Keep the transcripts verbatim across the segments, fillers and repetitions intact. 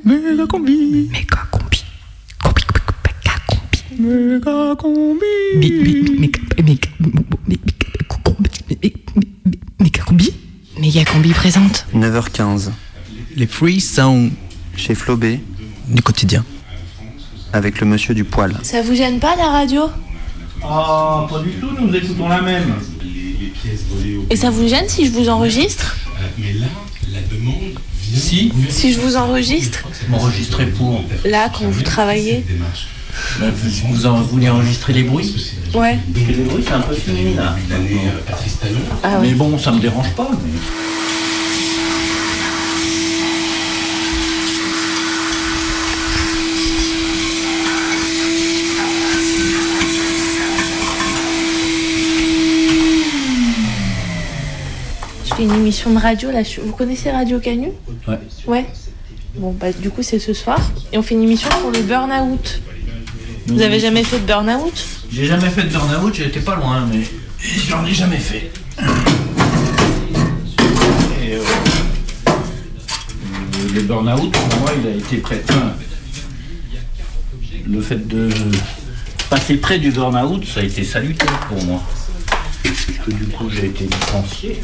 méga combi, méga combi, combi, méga combi, méga combi, méga combi, méga combi présente. neuf heures quinze. Les Free Sound Chez Flobé, du quotidien. avec le monsieur du poil. Ça vous gêne pas la radio? Ah, pas du tout, nous écoutons la même. Et ça vous gêne si je vous enregistre? Si, Si je vous enregistre? m'enregistrer pour. Là, quand vous travaillez? Bah, vous, vous en, voulez enregistrer les bruits? Ouais. Parce que les bruits, c'est un peu fini là. Ah ouais. Mais bon, ça me dérange pas. Mais... Je fais une émission de radio là. Vous connaissez Radio Canu? Ouais. Ouais. Bon, bah du coup, c'est ce soir. Et on fait une émission pour le burn-out. Vous avez jamais fait de burn-out? J'ai jamais fait de burn-out, j'ai été pas loin, mais j'en ai jamais fait. Et euh, le burn-out, pour moi, il a été près. Enfin, le fait de passer près du burn-out, ça a été salutaire pour moi. Parce que du coup, j'ai été licencié.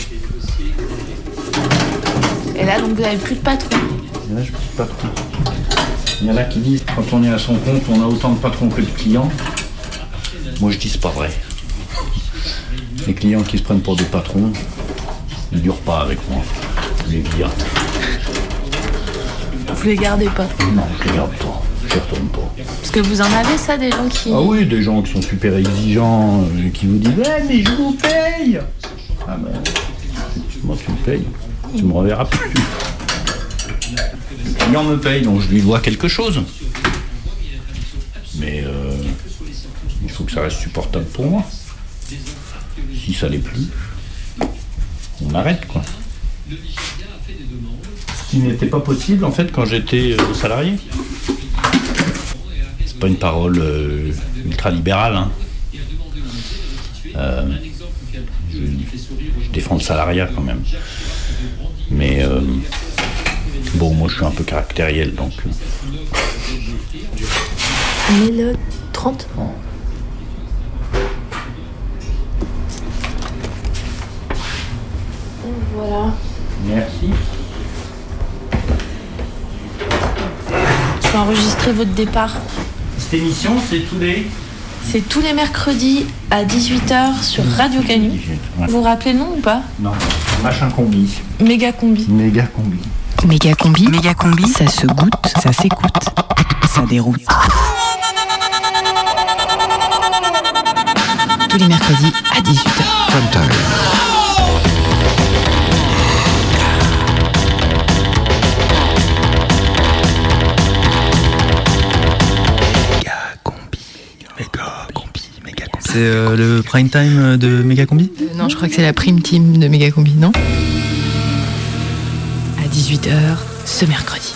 Et là, donc vous avez plus de patron. Et là, je ne suis pas trop. Il y en a qui disent quand on est à son compte, on a autant de patrons que de clients. Moi, je dis c'est pas vrai. Les clients qui se prennent pour des patrons, ils ne durent pas avec moi. Je les vire. Vous les gardez pas? Non, je les garde pas. Je les retourne pas. Parce que vous en avez ça, des gens qui... Ah oui, des gens qui sont super exigeants, euh, qui vous disent ouais, mais je vous paye. Ah ben, effectivement, tu me payes. Tu me reverras plus. Le client me paye, donc je lui dois quelque chose. Mais euh, il faut que ça reste supportable pour moi. Si ça l'est plus, on arrête quoi. Ce qui n'était pas possible en fait quand j'étais euh, salarié. C'est pas une parole euh, ultra-libérale. Hein. Euh, je, je défends le salariat quand même. Mais euh, bon, moi je suis un peu caractériel donc. On est le trente. Oh. Voilà. Merci. Je vais enregistrer votre départ. Cette émission, c'est tous les. C'est tous les mercredis à dix-huit heures sur Radio Canu. Ouais. Vous vous rappelez le nom ou pas? Non, machin combi. Méga combi. Méga combi. Méga combi, méga combi, ça se goûte, ça s'écoute, ça déroute. Tous les mercredis à dix-huit heures. Prime time. C'est euh, le prime time de Méga Combi ? Euh, non, je crois que c'est la prime team de Méga combi, non? À dix-huit heures, ce mercredi.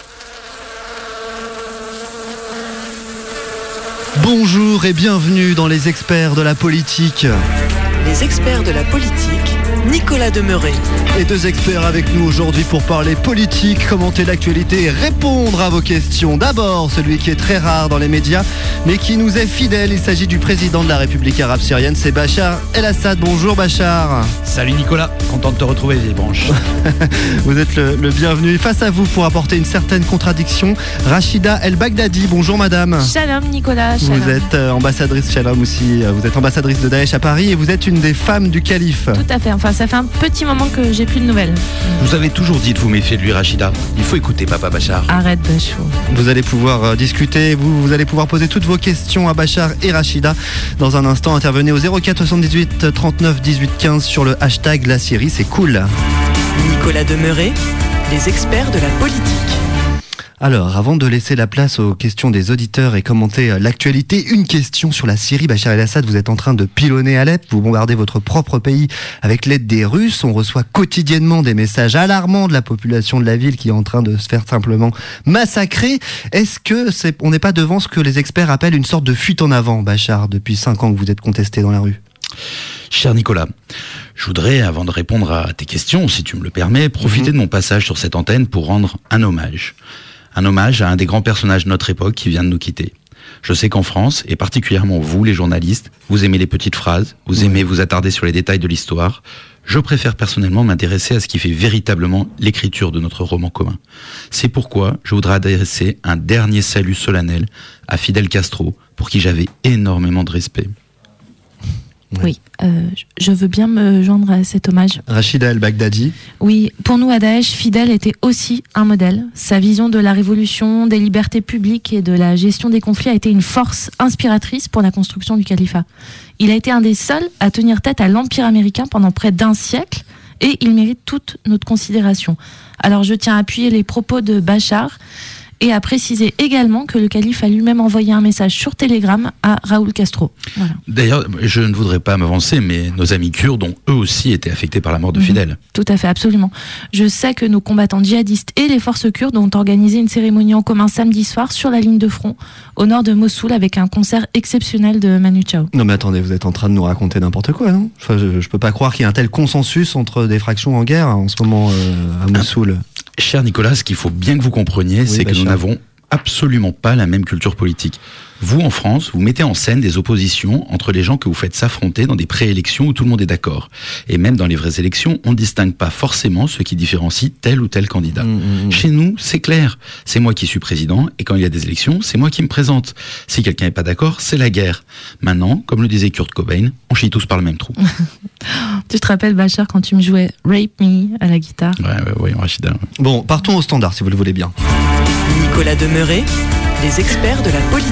Bonjour et bienvenue dans les experts de la politique. Les experts de la politique, Nicolas Demeuret. Et deux experts avec nous aujourd'hui pour parler politique, commenter l'actualité et répondre à vos questions. D'abord, celui qui est très rare dans les médias, mais qui nous est fidèle. Il s'agit du président de la République arabe syrienne, c'est Bachar El-Assad. Bonjour Bachar. Salut Nicolas, content de te retrouver les branches. Vous êtes le, le bienvenu. Face à vous pour apporter une certaine contradiction, Rachida El-Baghdadi. Bonjour madame. Shalom Nicolas. Shalom. Vous êtes euh, ambassadrice Shalom aussi. Vous êtes ambassadrice de Daesh à Paris et vous êtes une des femmes du calife. Tout à fait. Enfin, ça fait un petit moment que j'ai plus de nouvelles. Vous avez toujours dit de vous méfier de lui, Rachida. Il faut écouter Papa Bachar. Arrête Bachou. Vous allez pouvoir euh, discuter, vous, vous allez pouvoir poser toutes vos questions à Bachar et Rachida. Dans un instant, intervenez au zéro quatre soixante-dix-huit trente-neuf dix-huit quinze sur le hashtag La Syrie, c'est cool. Nicolas Demeuret, les experts de la politique. Alors, avant de laisser la place aux questions des auditeurs et commenter l'actualité, une question sur la Syrie. Bachar el-Assad, vous êtes en train de pilonner Alep, vous bombardez votre propre pays avec l'aide des Russes. On reçoit quotidiennement des messages alarmants de la population de la ville qui est en train de se faire simplement massacrer. Est-ce que c'est, on n'est pas devant ce que les experts appellent une sorte de fuite en avant, Bachar, depuis cinq ans que vous êtes contesté dans la rue? Cher Nicolas, je voudrais, avant de répondre à tes questions, si tu me le permets, profiter mmh. de mon passage sur cette antenne pour rendre un hommage Un hommage à un des grands personnages de notre époque qui vient de nous quitter. Je sais qu'en France, et particulièrement vous, les journalistes, vous aimez les petites phrases, vous aimez vous attarder sur les détails de l'histoire. Je préfère personnellement m'intéresser à ce qui fait véritablement l'écriture de notre roman commun. C'est pourquoi je voudrais adresser un dernier salut solennel à Fidel Castro, pour qui j'avais énormément de respect. Ouais. Oui, euh, je veux bien me joindre à cet hommage. Rachida El-Baghdadi. Oui, pour nous à Daesh, Fidel était aussi un modèle. Sa vision de la révolution, des libertés publiques et de la gestion des conflits a été une force inspiratrice pour la construction du califat. Il a été un des seuls à tenir tête à l'Empire américain pendant près d'un siècle et il mérite toute notre considération. Alors je tiens à appuyer les propos de Bachar et à préciser également que le calife a lui-même envoyé un message sur Telegram à Raúl Castro. Voilà. D'ailleurs, je ne voudrais pas m'avancer, mais nos amis kurdes ont eux aussi été affectés par la mort de Mmh. Fidel. Tout à fait, absolument. Je sais que nos combattants djihadistes et les forces kurdes ont organisé une cérémonie en commun samedi soir sur la ligne de front, au nord de Mossoul, avec un concert exceptionnel de Manu Chao. Non mais attendez, vous êtes en train de nous raconter n'importe quoi, non? Enfin, je, je peux pas croire qu'il y ait un tel consensus entre des fractions en guerre en ce moment euh, à Mossoul. Cher Nicolas, ce qu'il faut bien que vous compreniez, Oui, c'est que Bachar. nous n'avons absolument pas la même culture politique. Vous, en France, vous mettez en scène des oppositions entre les gens que vous faites s'affronter dans des préélections où tout le monde est d'accord. Et même dans les vraies élections, on ne distingue pas forcément ce qui différencie tel ou tel candidat. Mmh, mmh. Chez nous, c'est clair. C'est moi qui suis président, et quand il y a des élections, c'est moi qui me présente. Si quelqu'un n'est pas d'accord, c'est la guerre. Maintenant, comme le disait Kurt Cobain, on chie tous par le même trou. Tu te rappelles, Bachar, quand tu me jouais Rape Me à la guitare? Ouais, ouais, voyons, Rachida. Bon, partons au standard si vous le voulez bien. Nicolas Demeuret, les experts de la politique.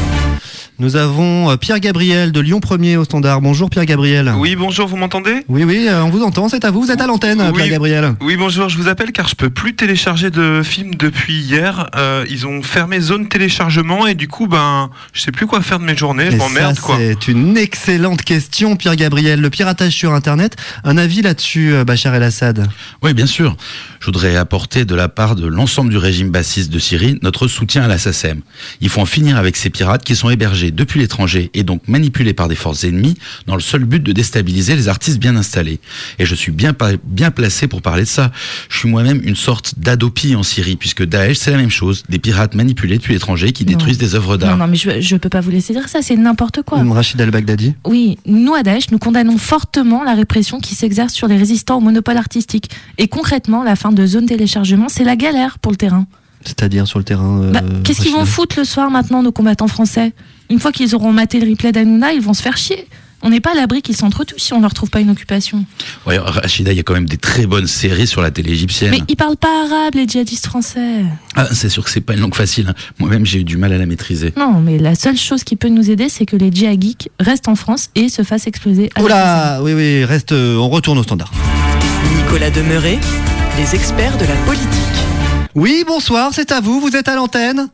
Nous avons euh, Pierre Gabriel de Lyon Premier au standard. Bonjour Pierre Gabriel. Oui, bonjour, vous m'entendez? Oui, oui, euh, on vous entend, c'est à vous, vous êtes à l'antenne, Oui. Pierre Gabriel. Oui, bonjour, je vous appelle car je peux plus télécharger de films depuis hier. Euh, ils ont fermé zone téléchargement et du coup, ben, je sais plus quoi faire de mes journées, je Et m'emmerde ça, quoi. c'est une excellente question, Pierre Gabriel. Le piratage sur Internet, un avis là-dessus, euh, Bachar el-Assad? Oui, bien sûr. Je voudrais apporter de la part de l'ensemble du régime bassiste de Syrie notre soutien à la S A C E M. Il faut en finir avec ces pirates qui sont hébergés depuis l'étranger et donc manipulés par des forces ennemies dans le seul but de déstabiliser les artistes bien installés. Et je suis bien, bien placé pour parler de ça. Je suis moi-même une sorte d'Adopi en Syrie, puisque Daesh, c'est la même chose. Des pirates manipulés depuis l'étranger qui Non. détruisent des œuvres Non, d'art. non, mais je, je peux pas vous laisser dire ça, c'est n'importe quoi. Rachida El-Baghdadi. Oui, nous à Daesh, nous condamnons fortement la répression qui s'exerce sur les résistants au monopole artistique. Et concrètement, la fin de zone téléchargement, c'est la galère pour le terrain. C'est-à-dire sur le terrain. Euh, Bah, qu'est-ce qu'ils Rachida vont foutre le soir maintenant, nos combattants français? Une fois qu'ils auront maté le replay d'Hanouna, ils vont se faire chier. On n'est pas à l'abri qu'ils s'entretuent si on ne leur trouve pas une occupation. Ouais, Rachida, il y a quand même des très bonnes séries sur la télé égyptienne. Mais ils parlent pas arabe, les djihadistes français. Ah, c'est sûr que c'est pas une langue facile. hein. Moi-même, j'ai eu du mal à la maîtriser. Non, mais la seule chose qui peut nous aider, c'est que les djihadistes restent en France et se fassent exploser. à Oh la là, oui, oui, reste, euh, on retourne au standard. Nicolas Demeuret, les experts de la politique. Oui, bonsoir, c'est à vous, vous êtes à l'antenne.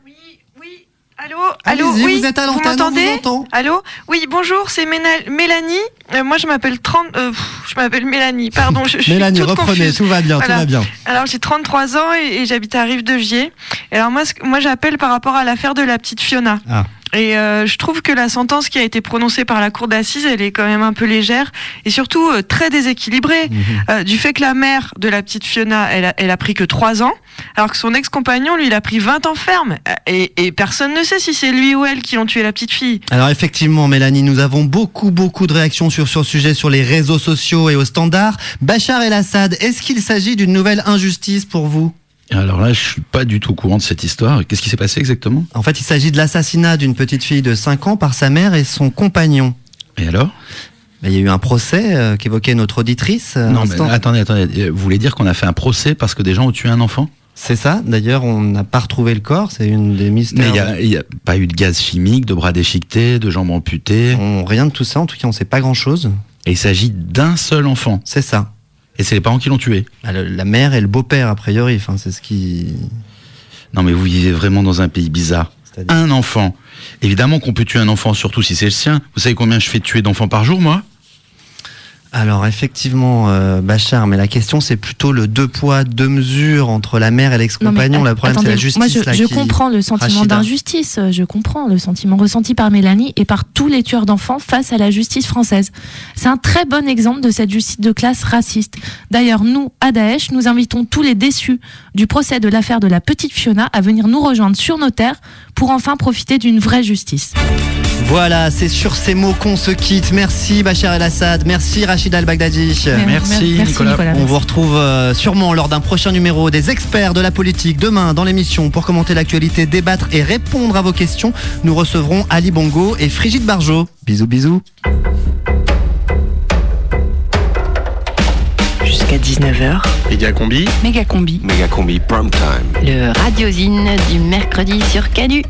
Allô, allô, Allez-y, oui, vous êtes à l'antenne, on m'entendez? vous entend. Allô, oui, bonjour, c'est Ména- Mélanie. Euh, moi, je m'appelle trente. euh, pff, je m'appelle Mélanie. Pardon, je, je suis Mélanie, toute reprenez, confuse. tout va bien, Voilà. tout va bien. Alors, j'ai trente-trois ans et, et j'habite à Rive-de-Gier. Et alors moi, ce que- moi, j'appelle par rapport à l'affaire de la petite Fiona. Ah. Et euh, je trouve que la sentence qui a été prononcée par la cour d'assises, elle est quand même un peu légère et surtout euh, très déséquilibrée. Mhm. Euh, du fait que la mère de la petite Fiona, elle a, elle a pris que trois ans, alors que son ex-compagnon, lui, il a pris vingt ans ferme. Et, et personne ne sait si c'est lui ou elle qui ont tué la petite fille. Alors effectivement, Mélanie, nous avons beaucoup, beaucoup de réactions sur ce sujet sur les réseaux sociaux et au standard. Bachar el-Assad, est-ce qu'il s'agit d'une nouvelle injustice pour vous ? Alors là, je suis pas du tout au courant de cette histoire. Qu'est-ce qui s'est passé exactement? En fait, il s'agit de l'assassinat d'une petite fille de cinq ans par sa mère et son compagnon. Et alors? Ben, il y a eu un procès euh, qu'évoquait notre auditrice. à Non, mais l'instant. attendez, attendez. Vous voulez dire qu'on a fait un procès parce que des gens ont tué un enfant? C'est ça. D'ailleurs, on n'a pas retrouvé le corps. C'est une des mystères. Mais il y a, il y a pas eu de gaz chimique, de bras déchiquetés, de jambes amputées. On- rien de tout ça. En tout cas, on ne sait pas grand-chose. Et il s'agit d'un seul enfant. C'est ça. Et c'est les parents qui l'ont tué. Ah, le- La mère et le beau-père, a priori. Enfin, c'est ce qui. Non, mais vous vivez vraiment dans un pays bizarre. C'est-à-dire Un enfant. Évidemment qu'on peut tuer un enfant, surtout si c'est le sien. Vous savez combien je fais tuer d'enfants par jour, moi? Alors effectivement, euh, Bachar, mais la question c'est plutôt le deux poids, deux mesures entre la mère et l'ex-compagnon. Non, mais, le problème attendez, c'est la justice. Moi, je, là, je qui... comprends le sentiment Rachida. d'injustice. Je comprends le sentiment ressenti par Mélanie et par tous les tueurs d'enfants face à la justice française. C'est un très bon exemple de cette justice de classe raciste. D'ailleurs, nous, à Daesh, nous invitons tous les déçus du procès de l'affaire de la petite Fiona à venir nous rejoindre sur nos terres pour enfin profiter d'une vraie justice. Voilà, c'est sur ces mots qu'on se quitte. Merci Bachar El-Assad, merci Rachida El-Baghdadi. Merci, merci Nicolas. Nicolas. On vous retrouve euh, sûrement lors d'un prochain numéro des experts de la politique. Demain, dans l'émission, pour commenter l'actualité, débattre et répondre à vos questions, nous recevrons Ali Bongo et Frigide Barjot. Bisous, bisous. Jusqu'à dix-neuf heures, Méga-combi. Méga-combi, Méga-combi Prime Time. le radiozine du mercredi sur Canu.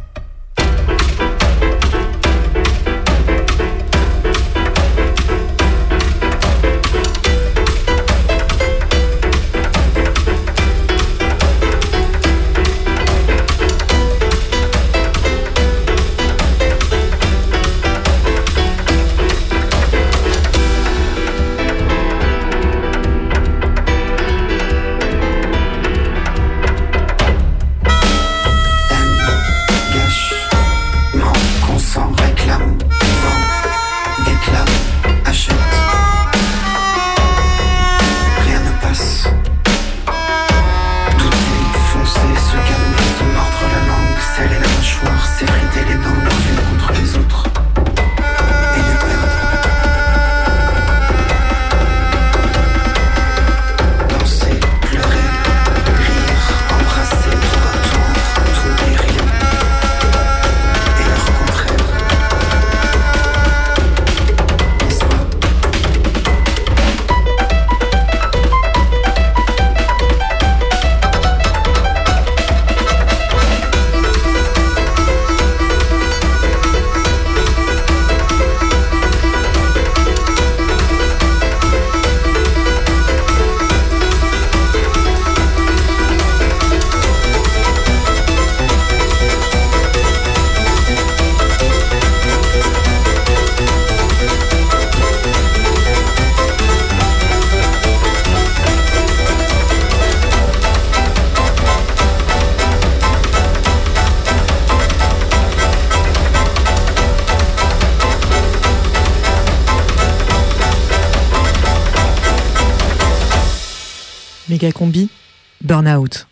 Méga-combi, burn-out.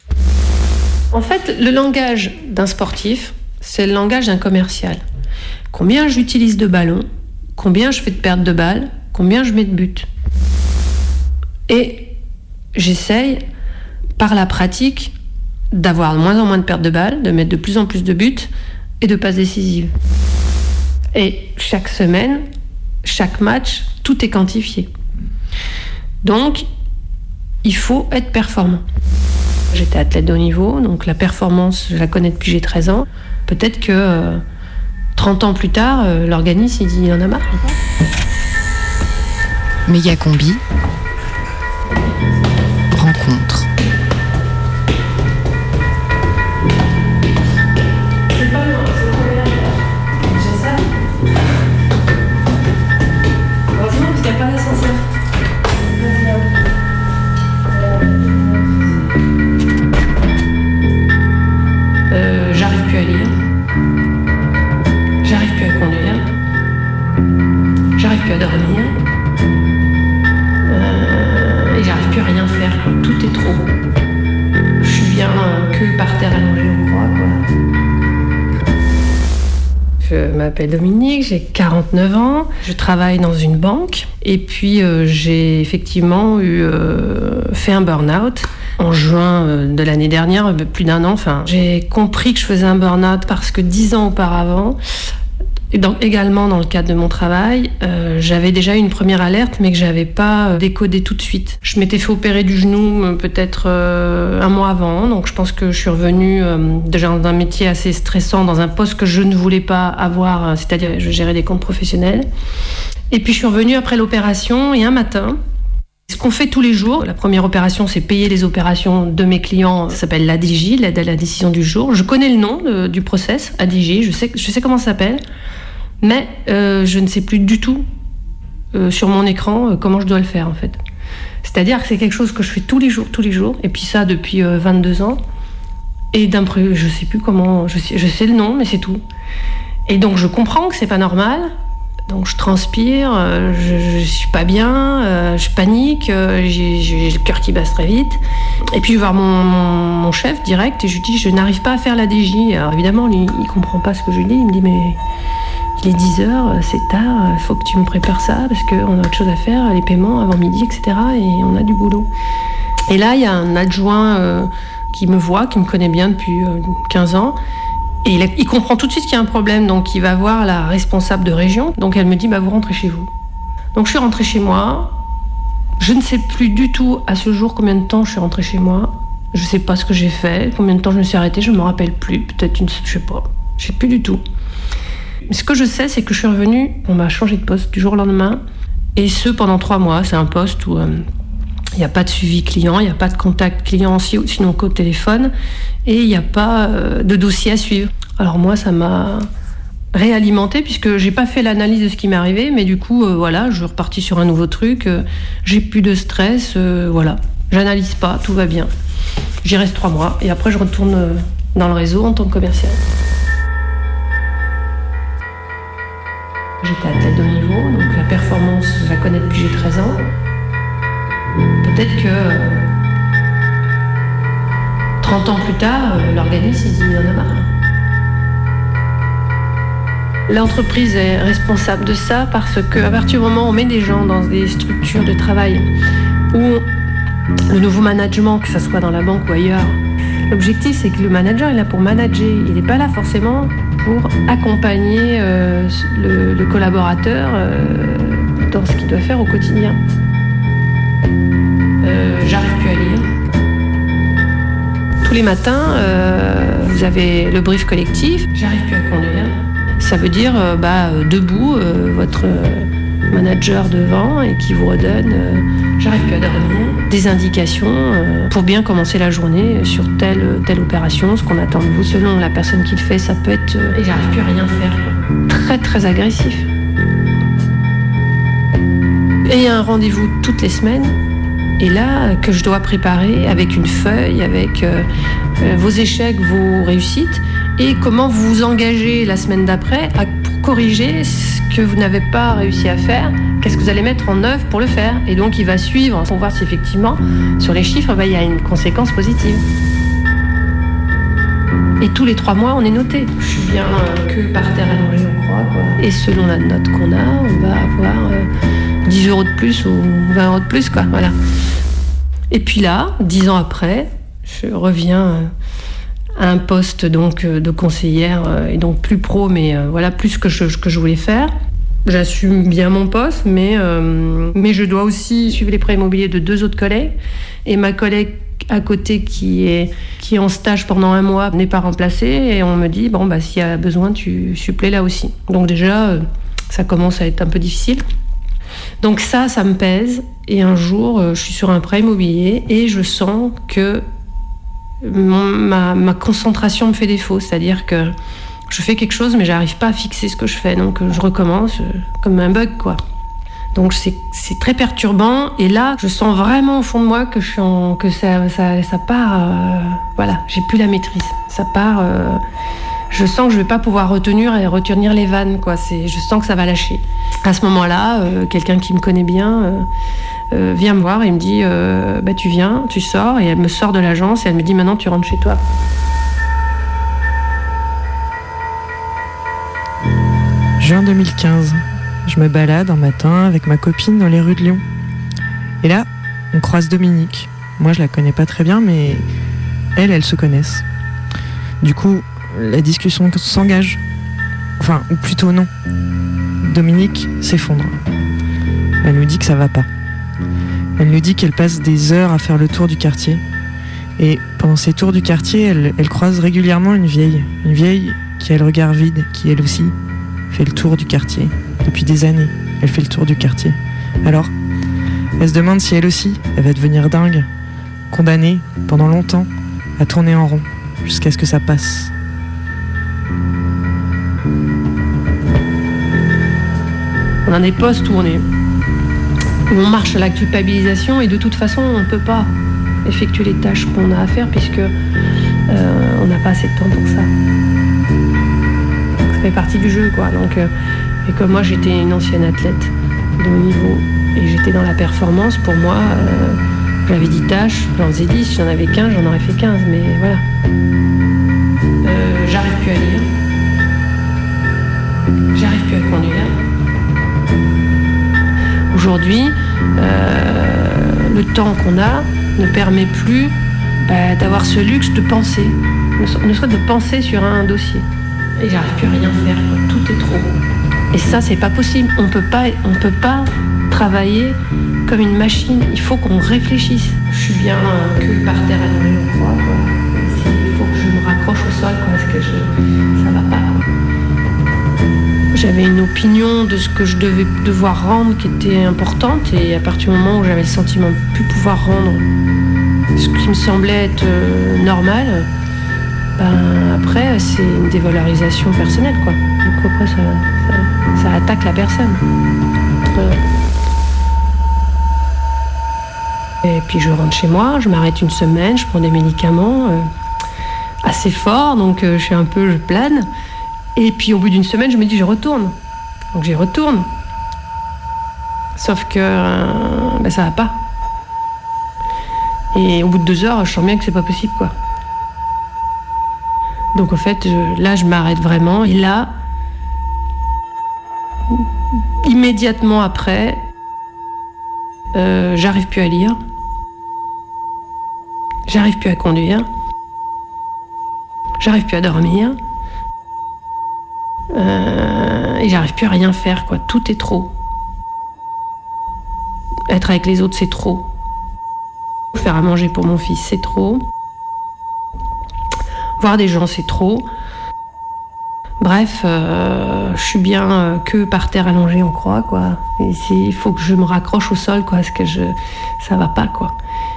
En fait, le langage d'un sportif, c'est le langage d'un commercial. Combien j'utilise de ballons, combien je fais de pertes de balles, combien je mets de buts. Et j'essaye, par la pratique, d'avoir de moins en moins de pertes de balles, de mettre de plus en plus de buts et de passes décisives. Et chaque semaine, chaque match, tout est quantifié. Donc, il faut être performant. J'étais athlète de haut niveau, donc la performance, je la connais depuis que j'ai treize ans. Peut-être que euh, trente ans plus tard, euh, l'organisme, il dit, il en a marre. Méga-combi, rencontre. C'est pas loin, c'est combien? J'ai ça. Heureusement qu'il n'y a pas d'ascenseur. Euh, j'arrive plus à lire. J'arrive plus à conduire. J'arrive plus à dormir. Euh, et j'arrive plus à rien faire. Tout est trop. Je suis bien euh, que par terre allongée au croix, quoi. Je m'appelle Dominique, j'ai quarante-neuf ans. Je travaille dans une banque. Et puis euh, j'ai effectivement eu euh, fait un burn-out. En juin de l'année dernière, plus d'un an, enfin, j'ai compris que je faisais un burn-out parce que dix ans auparavant, et donc également dans le cadre de mon travail, euh, j'avais déjà eu une première alerte, mais que j'avais pas décodé tout de suite. Je m'étais fait opérer du genou euh, peut-être euh, un mois avant, donc je pense que je suis revenue euh, déjà dans un métier assez stressant, dans un poste que je ne voulais pas avoir, c'est-à-dire je gérais des comptes professionnels. Et puis je suis revenue après l'opération et un matin, ce qu'on fait tous les jours, la première opération, c'est payer les opérations de mes clients. Ça s'appelle l'A D J, l'aide à la décision du jour. Je connais le nom de, du process, A D J, je sais, je sais comment ça s'appelle, mais euh, je ne sais plus du tout euh, sur mon écran euh, comment je dois le faire en fait. C'est-à-dire que c'est quelque chose que je fais tous les jours, tous les jours, et puis ça depuis euh, vingt-deux ans. Et d'un pré- je sais plus comment, je sais, je sais le nom, mais c'est tout. Et donc je comprends que c'est pas normal. Donc je transpire, euh, je, je suis pas bien, euh, je panique, euh, j'ai, j'ai le cœur qui bat très vite. Et puis je vais voir mon, mon, mon chef direct et je lui dis je n'arrive pas à faire la D J. Alors évidemment lui il comprend pas ce que je lui dis, il me dit mais il est dix heures, c'est tard, il faut que tu me prépares ça parce qu'on a autre chose à faire, les paiements avant midi, et cetera. Et on a du boulot. Et là il y a un adjoint euh, qui me voit, qui me connaît bien depuis euh, quinze ans. Et il, a, il comprend tout de suite qu'il y a un problème, donc il va voir la responsable de région. Donc elle me dit, bah, vous rentrez chez vous. Donc je suis rentrée chez moi. Je ne sais plus du tout à ce jour combien de temps je suis rentrée chez moi. Je ne sais pas ce que j'ai fait, combien de temps je me suis arrêtée, je ne me rappelle plus. Peut-être une... je sais pas. Je ne sais plus du tout. Mais ce que je sais, c'est que je suis revenue, on m'a changé de poste du jour au lendemain. Et ce, pendant trois mois. C'est un poste où... Euh, il n'y a pas de suivi client, il n'y a pas de contact client, sinon qu'au téléphone, et il n'y a pas euh, de dossier à suivre. Alors moi, ça m'a réalimenté puisque j'ai pas fait l'analyse de ce qui m'est arrivé, mais du coup, euh, voilà, je suis repartie sur un nouveau truc, euh, j'ai plus de stress, euh, voilà. J'analyse pas, tout va bien. J'y reste trois mois, et après je retourne euh, dans le réseau en tant que commercial. J'étais à tête de niveau, donc la performance, je la connais depuis que j'ai treize ans. Peut-être que euh, trente ans plus tard, euh, l'organisme il dit il en a marre. L'entreprise est responsable de ça parce qu'à partir du moment où on met des gens dans des structures de travail où le nouveau management, que ce soit dans la banque ou ailleurs, l'objectif c'est que le manager est là pour manager, il n'est pas là forcément pour accompagner euh, le, le collaborateur euh, dans ce qu'il doit faire au quotidien. Euh, j'arrive plus à lire. Tous les matins, euh, vous avez le brief collectif. J'arrive plus à conduire. Ça veut dire euh, bah, debout, euh, votre euh, manager devant et qui vous redonne euh, j'arrive plus à dormir. Des indications euh, pour bien commencer la journée sur telle, telle opération, ce qu'on attend de vous. Selon la personne qui le fait, ça peut être... Euh, et j'arrive plus à rien faire. Quoi. Très très agressif. Et il y a un rendez-vous toutes les semaines. Et là, que je dois préparer avec une feuille, avec euh, euh, vos échecs, vos réussites, et comment vous vous engagez la semaine d'après à, pour corriger ce que vous n'avez pas réussi à faire, qu'est-ce que vous allez mettre en œuvre pour le faire. Et donc, il va suivre pour voir si effectivement, sur les chiffres, bah, il y a une conséquence positive. Et tous les trois mois, on est noté. Je suis bien euh, que par terre allongée, on croit. Quoi. Et selon la note qu'on a, on va avoir euh, dix euros de plus ou vingt euros de plus, quoi. Voilà. Et puis là, dix ans après, je reviens euh, à un poste donc euh, de conseillère euh, et donc plus pro, mais euh, voilà, plus que je, que je voulais faire. J'assume bien mon poste, mais, euh, mais je dois aussi suivre les prêts immobiliers de deux autres collègues. Et ma collègue à côté qui est, qui est en stage pendant un mois n'est pas remplacée. Et on me dit, bon, bah, s'il y a besoin, tu supplées là aussi. Donc déjà, euh, ça commence à être un peu difficile. Donc ça, ça me pèse. Et un jour, euh, je suis sur un prêt immobilier et je sens que mon, ma, ma concentration me fait défaut. C'est-à-dire que je fais quelque chose, mais j'arrive pas à fixer ce que je fais. Donc je recommence euh, comme un bug, quoi. Donc c'est, c'est très perturbant. Et là, je sens vraiment au fond de moi que, je suis en, que ça, ça, ça part... Euh, voilà, j'ai plus la maîtrise. Ça part... Euh, je sens que je vais pas pouvoir retenir et retenir les vannes, quoi. C'est, je sens que ça va lâcher. À ce moment-là, euh, quelqu'un qui me connaît bien euh, euh, vient me voir et me dit euh, bah, tu viens, tu sors. Et elle me sort de l'agence et elle me dit maintenant tu rentres chez toi. Juin deux mille quinze. Je me balade un matin avec ma copine dans les rues de Lyon. Et là, on croise Dominique. Moi, je la connais pas très bien, mais elles, elles se connaissent. Du coup, la discussion s'engage. Enfin, ou plutôt non. Dominique s'effondre. Elle nous dit que ça va pas. Elle nous dit qu'elle passe des heures à faire le tour du quartier. Et pendant ces tours du quartier, elle, elle croise régulièrement une vieille. Une vieille qui a le regard vide, qui elle aussi fait le tour du quartier. Depuis des années, elle fait le tour du quartier. Alors, elle se demande si elle aussi, elle va devenir dingue, condamnée pendant longtemps à tourner en rond, jusqu'à ce que ça passe. On a des postes où on est On marche à la culpabilisation et de toute façon, on ne peut pas effectuer les tâches qu'on a à faire puisque euh, on n'a pas assez de temps pour ça. Ça fait partie du jeu, quoi. Donc, euh, et comme moi, j'étais une ancienne athlète de haut niveau et j'étais dans la performance, pour moi, euh, j'avais dix tâches, j'en faisais dix, si j'en avais quinze, j'en aurais fait quinze, mais voilà. Euh, j'arrive plus à lire. J'arrive plus à conduire. Aujourd'hui, euh, le temps qu'on a ne permet plus bah, d'avoir ce luxe de penser, ne serait-ce de penser sur un dossier. Et j'arrive plus à rien faire, quoi. Tout est trop. Et ça, c'est pas possible. On peut pas, on peut pas travailler comme une machine. Il faut qu'on réfléchisse. Je suis bien euh, que par terre allongée, on croit, quoi. Il faut que je me raccroche au sol, quoi, parce que je, ça va pas, quoi. J'avais une opinion de ce que je devais devoir rendre qui était importante, et à partir du moment où j'avais le sentiment de ne plus pouvoir rendre ce qui me semblait être euh, normal, ben après c'est une dévalorisation personnelle, quoi. Du coup après ça, ça, ça attaque la personne. Voilà. Et puis je rentre chez moi, je m'arrête une semaine, je prends des médicaments euh, assez forts, donc euh, je suis un peu, je plane. Et puis au bout d'une semaine, je me dis je retourne. Donc j'y retourne. Sauf que euh, ben, ça va pas. Et au bout de deux heures, je sens bien que c'est pas possible, quoi. Donc en fait, je, là, je m'arrête vraiment. Et là, immédiatement après, euh, j'arrive plus à lire. J'arrive plus à conduire. J'arrive plus à dormir. Euh, et j'arrive plus à rien faire, quoi. Tout est trop. Être avec les autres, c'est trop. Faire à manger pour mon fils, c'est trop. Voir des gens, c'est trop. Bref, euh, je suis bien euh, que par terre allongée en croix, quoi. Et il faut que je me raccroche au sol, quoi, parce que je, ça va pas, quoi.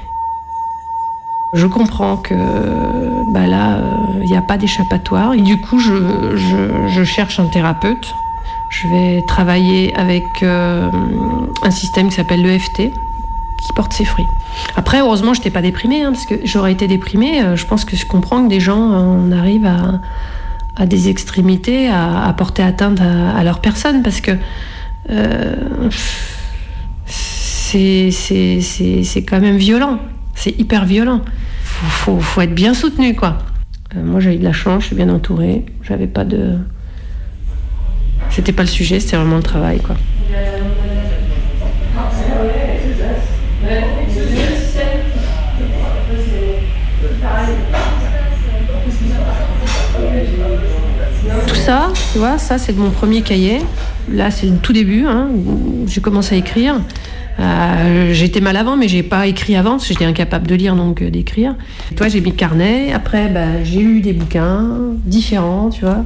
Je comprends que bah là, il euh, n'y a pas d'échappatoire. Et du coup, je, je, je cherche un thérapeute. Je vais travailler avec euh, un système qui s'appelle l'E F T, qui porte ses fruits. Après, heureusement, je n'étais pas déprimée, hein, parce que j'aurais été déprimée. Euh, je pense que je comprends que des gens, on arrive à, à des extrémités, à, à porter atteinte à, à leur personne, parce que euh, c'est, c'est, c'est, c'est quand même violent. C'est hyper violent. Faut, faut, faut être bien soutenu, quoi. Euh, moi, j'ai eu de la chance, je suis bien entourée. J'avais pas de... C'était pas le sujet, c'était vraiment le travail, quoi. Tout ça, tu vois, ça, c'est de mon premier cahier. Là, c'est le tout début, hein, où j'ai commencé à écrire. Euh, j'étais mal avant, mais j'ai pas écrit avant parce que j'étais incapable de lire, donc euh, d'écrire. Toi, j'ai mis le carnet. Après, bah, j'ai lu des bouquins différents, tu vois.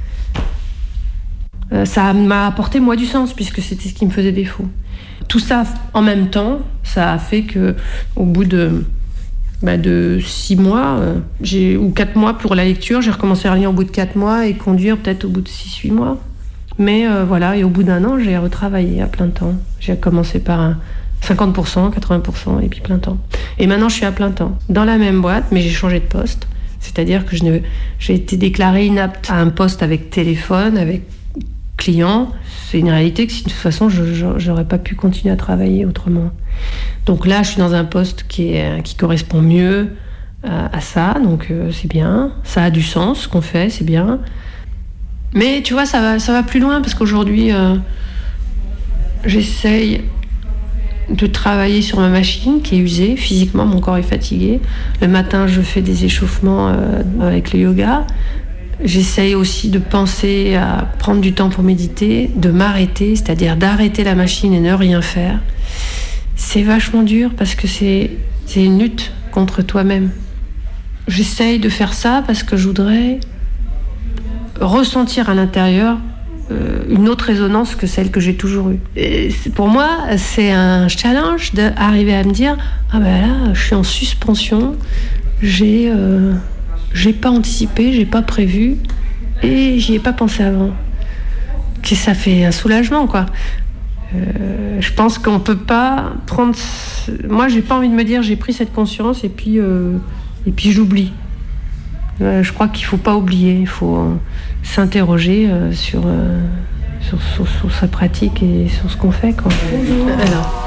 Euh, ça m'a apporté moi du sens puisque c'était ce qui me faisait défaut. Tout ça en même temps, ça a fait que, au bout de bah, de six mois, euh, j'ai ou quatre mois pour la lecture, j'ai recommencé à lire au bout de quatre mois et conduire peut-être au bout de six, huit mois. Mais euh, voilà, et au bout d'un an, j'ai retravaillé à plein temps. J'ai commencé par un cinquante pour cent, quatre-vingts pour cent, et puis plein temps. Et maintenant, je suis à plein temps, dans la même boîte, mais j'ai changé de poste. C'est-à-dire que je ne, j'ai été déclarée inapte à un poste avec téléphone, avec client. C'est une réalité que si de toute façon, je, je, j'aurais pas pu continuer à travailler autrement. Donc là, je suis dans un poste qui, est, qui correspond mieux à, à ça, donc euh, c'est bien. Ça a du sens, ce qu'on fait, c'est bien. Mais tu vois, ça va, ça va plus loin parce qu'aujourd'hui, euh, j'essaye de travailler sur ma machine qui est usée. Physiquement, mon corps est fatigué. Le matin, je fais des échauffements euh, avec le yoga. J'essaye aussi de penser à prendre du temps pour méditer, de m'arrêter, c'est-à-dire d'arrêter la machine et ne rien faire. C'est vachement dur parce que c'est, c'est une lutte contre toi-même. J'essaye de faire ça parce que je voudrais ressentir à l'intérieur euh, une autre résonance que celle que j'ai toujours eue. Et pour moi, c'est un challenge d'arriver à me dire « Ah ben là, je suis en suspension, j'ai, euh, j'ai pas anticipé, j'ai pas prévu et j'y ai pas pensé avant. » Ça fait un soulagement, quoi. Euh, je pense qu'on peut pas prendre. Moi, j'ai pas envie de me dire j'ai pris cette conscience et puis euh, et puis j'oublie. Euh, je crois qu'il faut pas oublier. Il faut euh, s'interroger euh, sur, euh, sur, sur sur sa pratique et sur ce qu'on fait, quoi. Alors.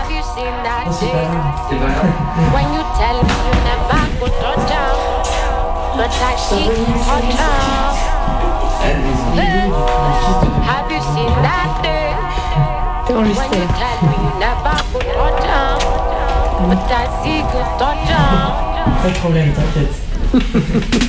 C'est enregistré. Pas de problème, t'inquiète.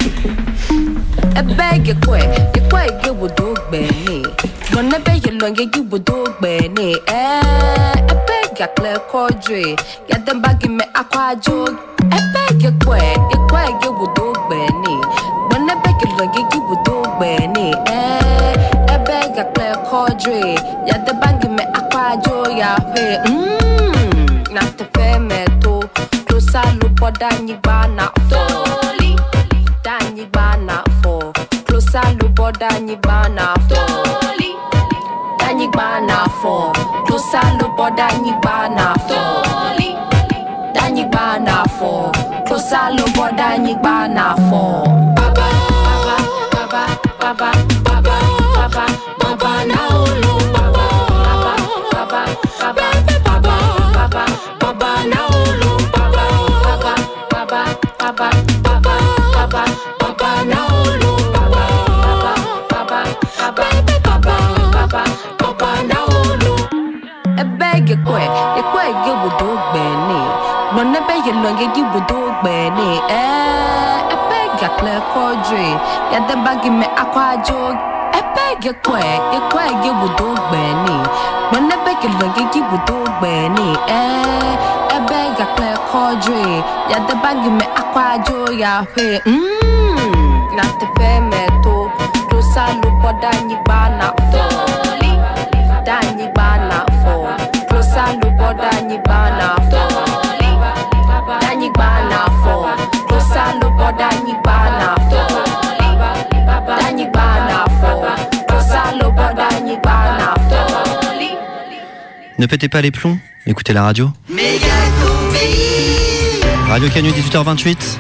Beg your quay, your quay, you would do benny. Gonna beg your long, you would do benny. Eh, a beg a clear cordray. Get them back in me aqua jog. A beg your quay, your quay, you would do benny. Gonna beg your long, you would do benny. Eh, a beg a clear cordray. Get them back in me aqua jog. Ya pay, mmm, not the fair metal. Close a loop or down you banana. Dolly, down you banana. Salu boda nyibana fo Danyibana fo To salu boda nyibana fo Danyibana fo To salu boda nyibana fo Baba, baba, baba, baba, baba, baba na ulu Baba, baba, baba, baba, baba, baba na ulu Baba, baba, baba, baba, baba, baba, baba na ulu you quay, you quay, you would do benny. Run a beg your long, you would do benny. Eh, a beg a clear cordray. Ya the bag in me aqua jog. A beg you quay, you quay, you would do benny. Run a beg your long, you would do benny. Eh, a beg a clear cordray. Ya the bag in me aqua jog. Ya pay, mmm, not the fair metal. Close a loop or down you banana. Dolly, down you banana. Salu boda nyibana fo Danyibana fo Salu boda nyibana fo Danyibana fo Salu boda nyibana fo. Ne pétez pas les plombs, écoutez la radio. Radio Canu, dix-huit heures vingt-huit.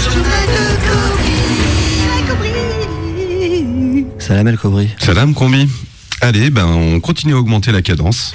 Salam El Kobri. Salam Combi. Allez, ben on continue à augmenter la cadence.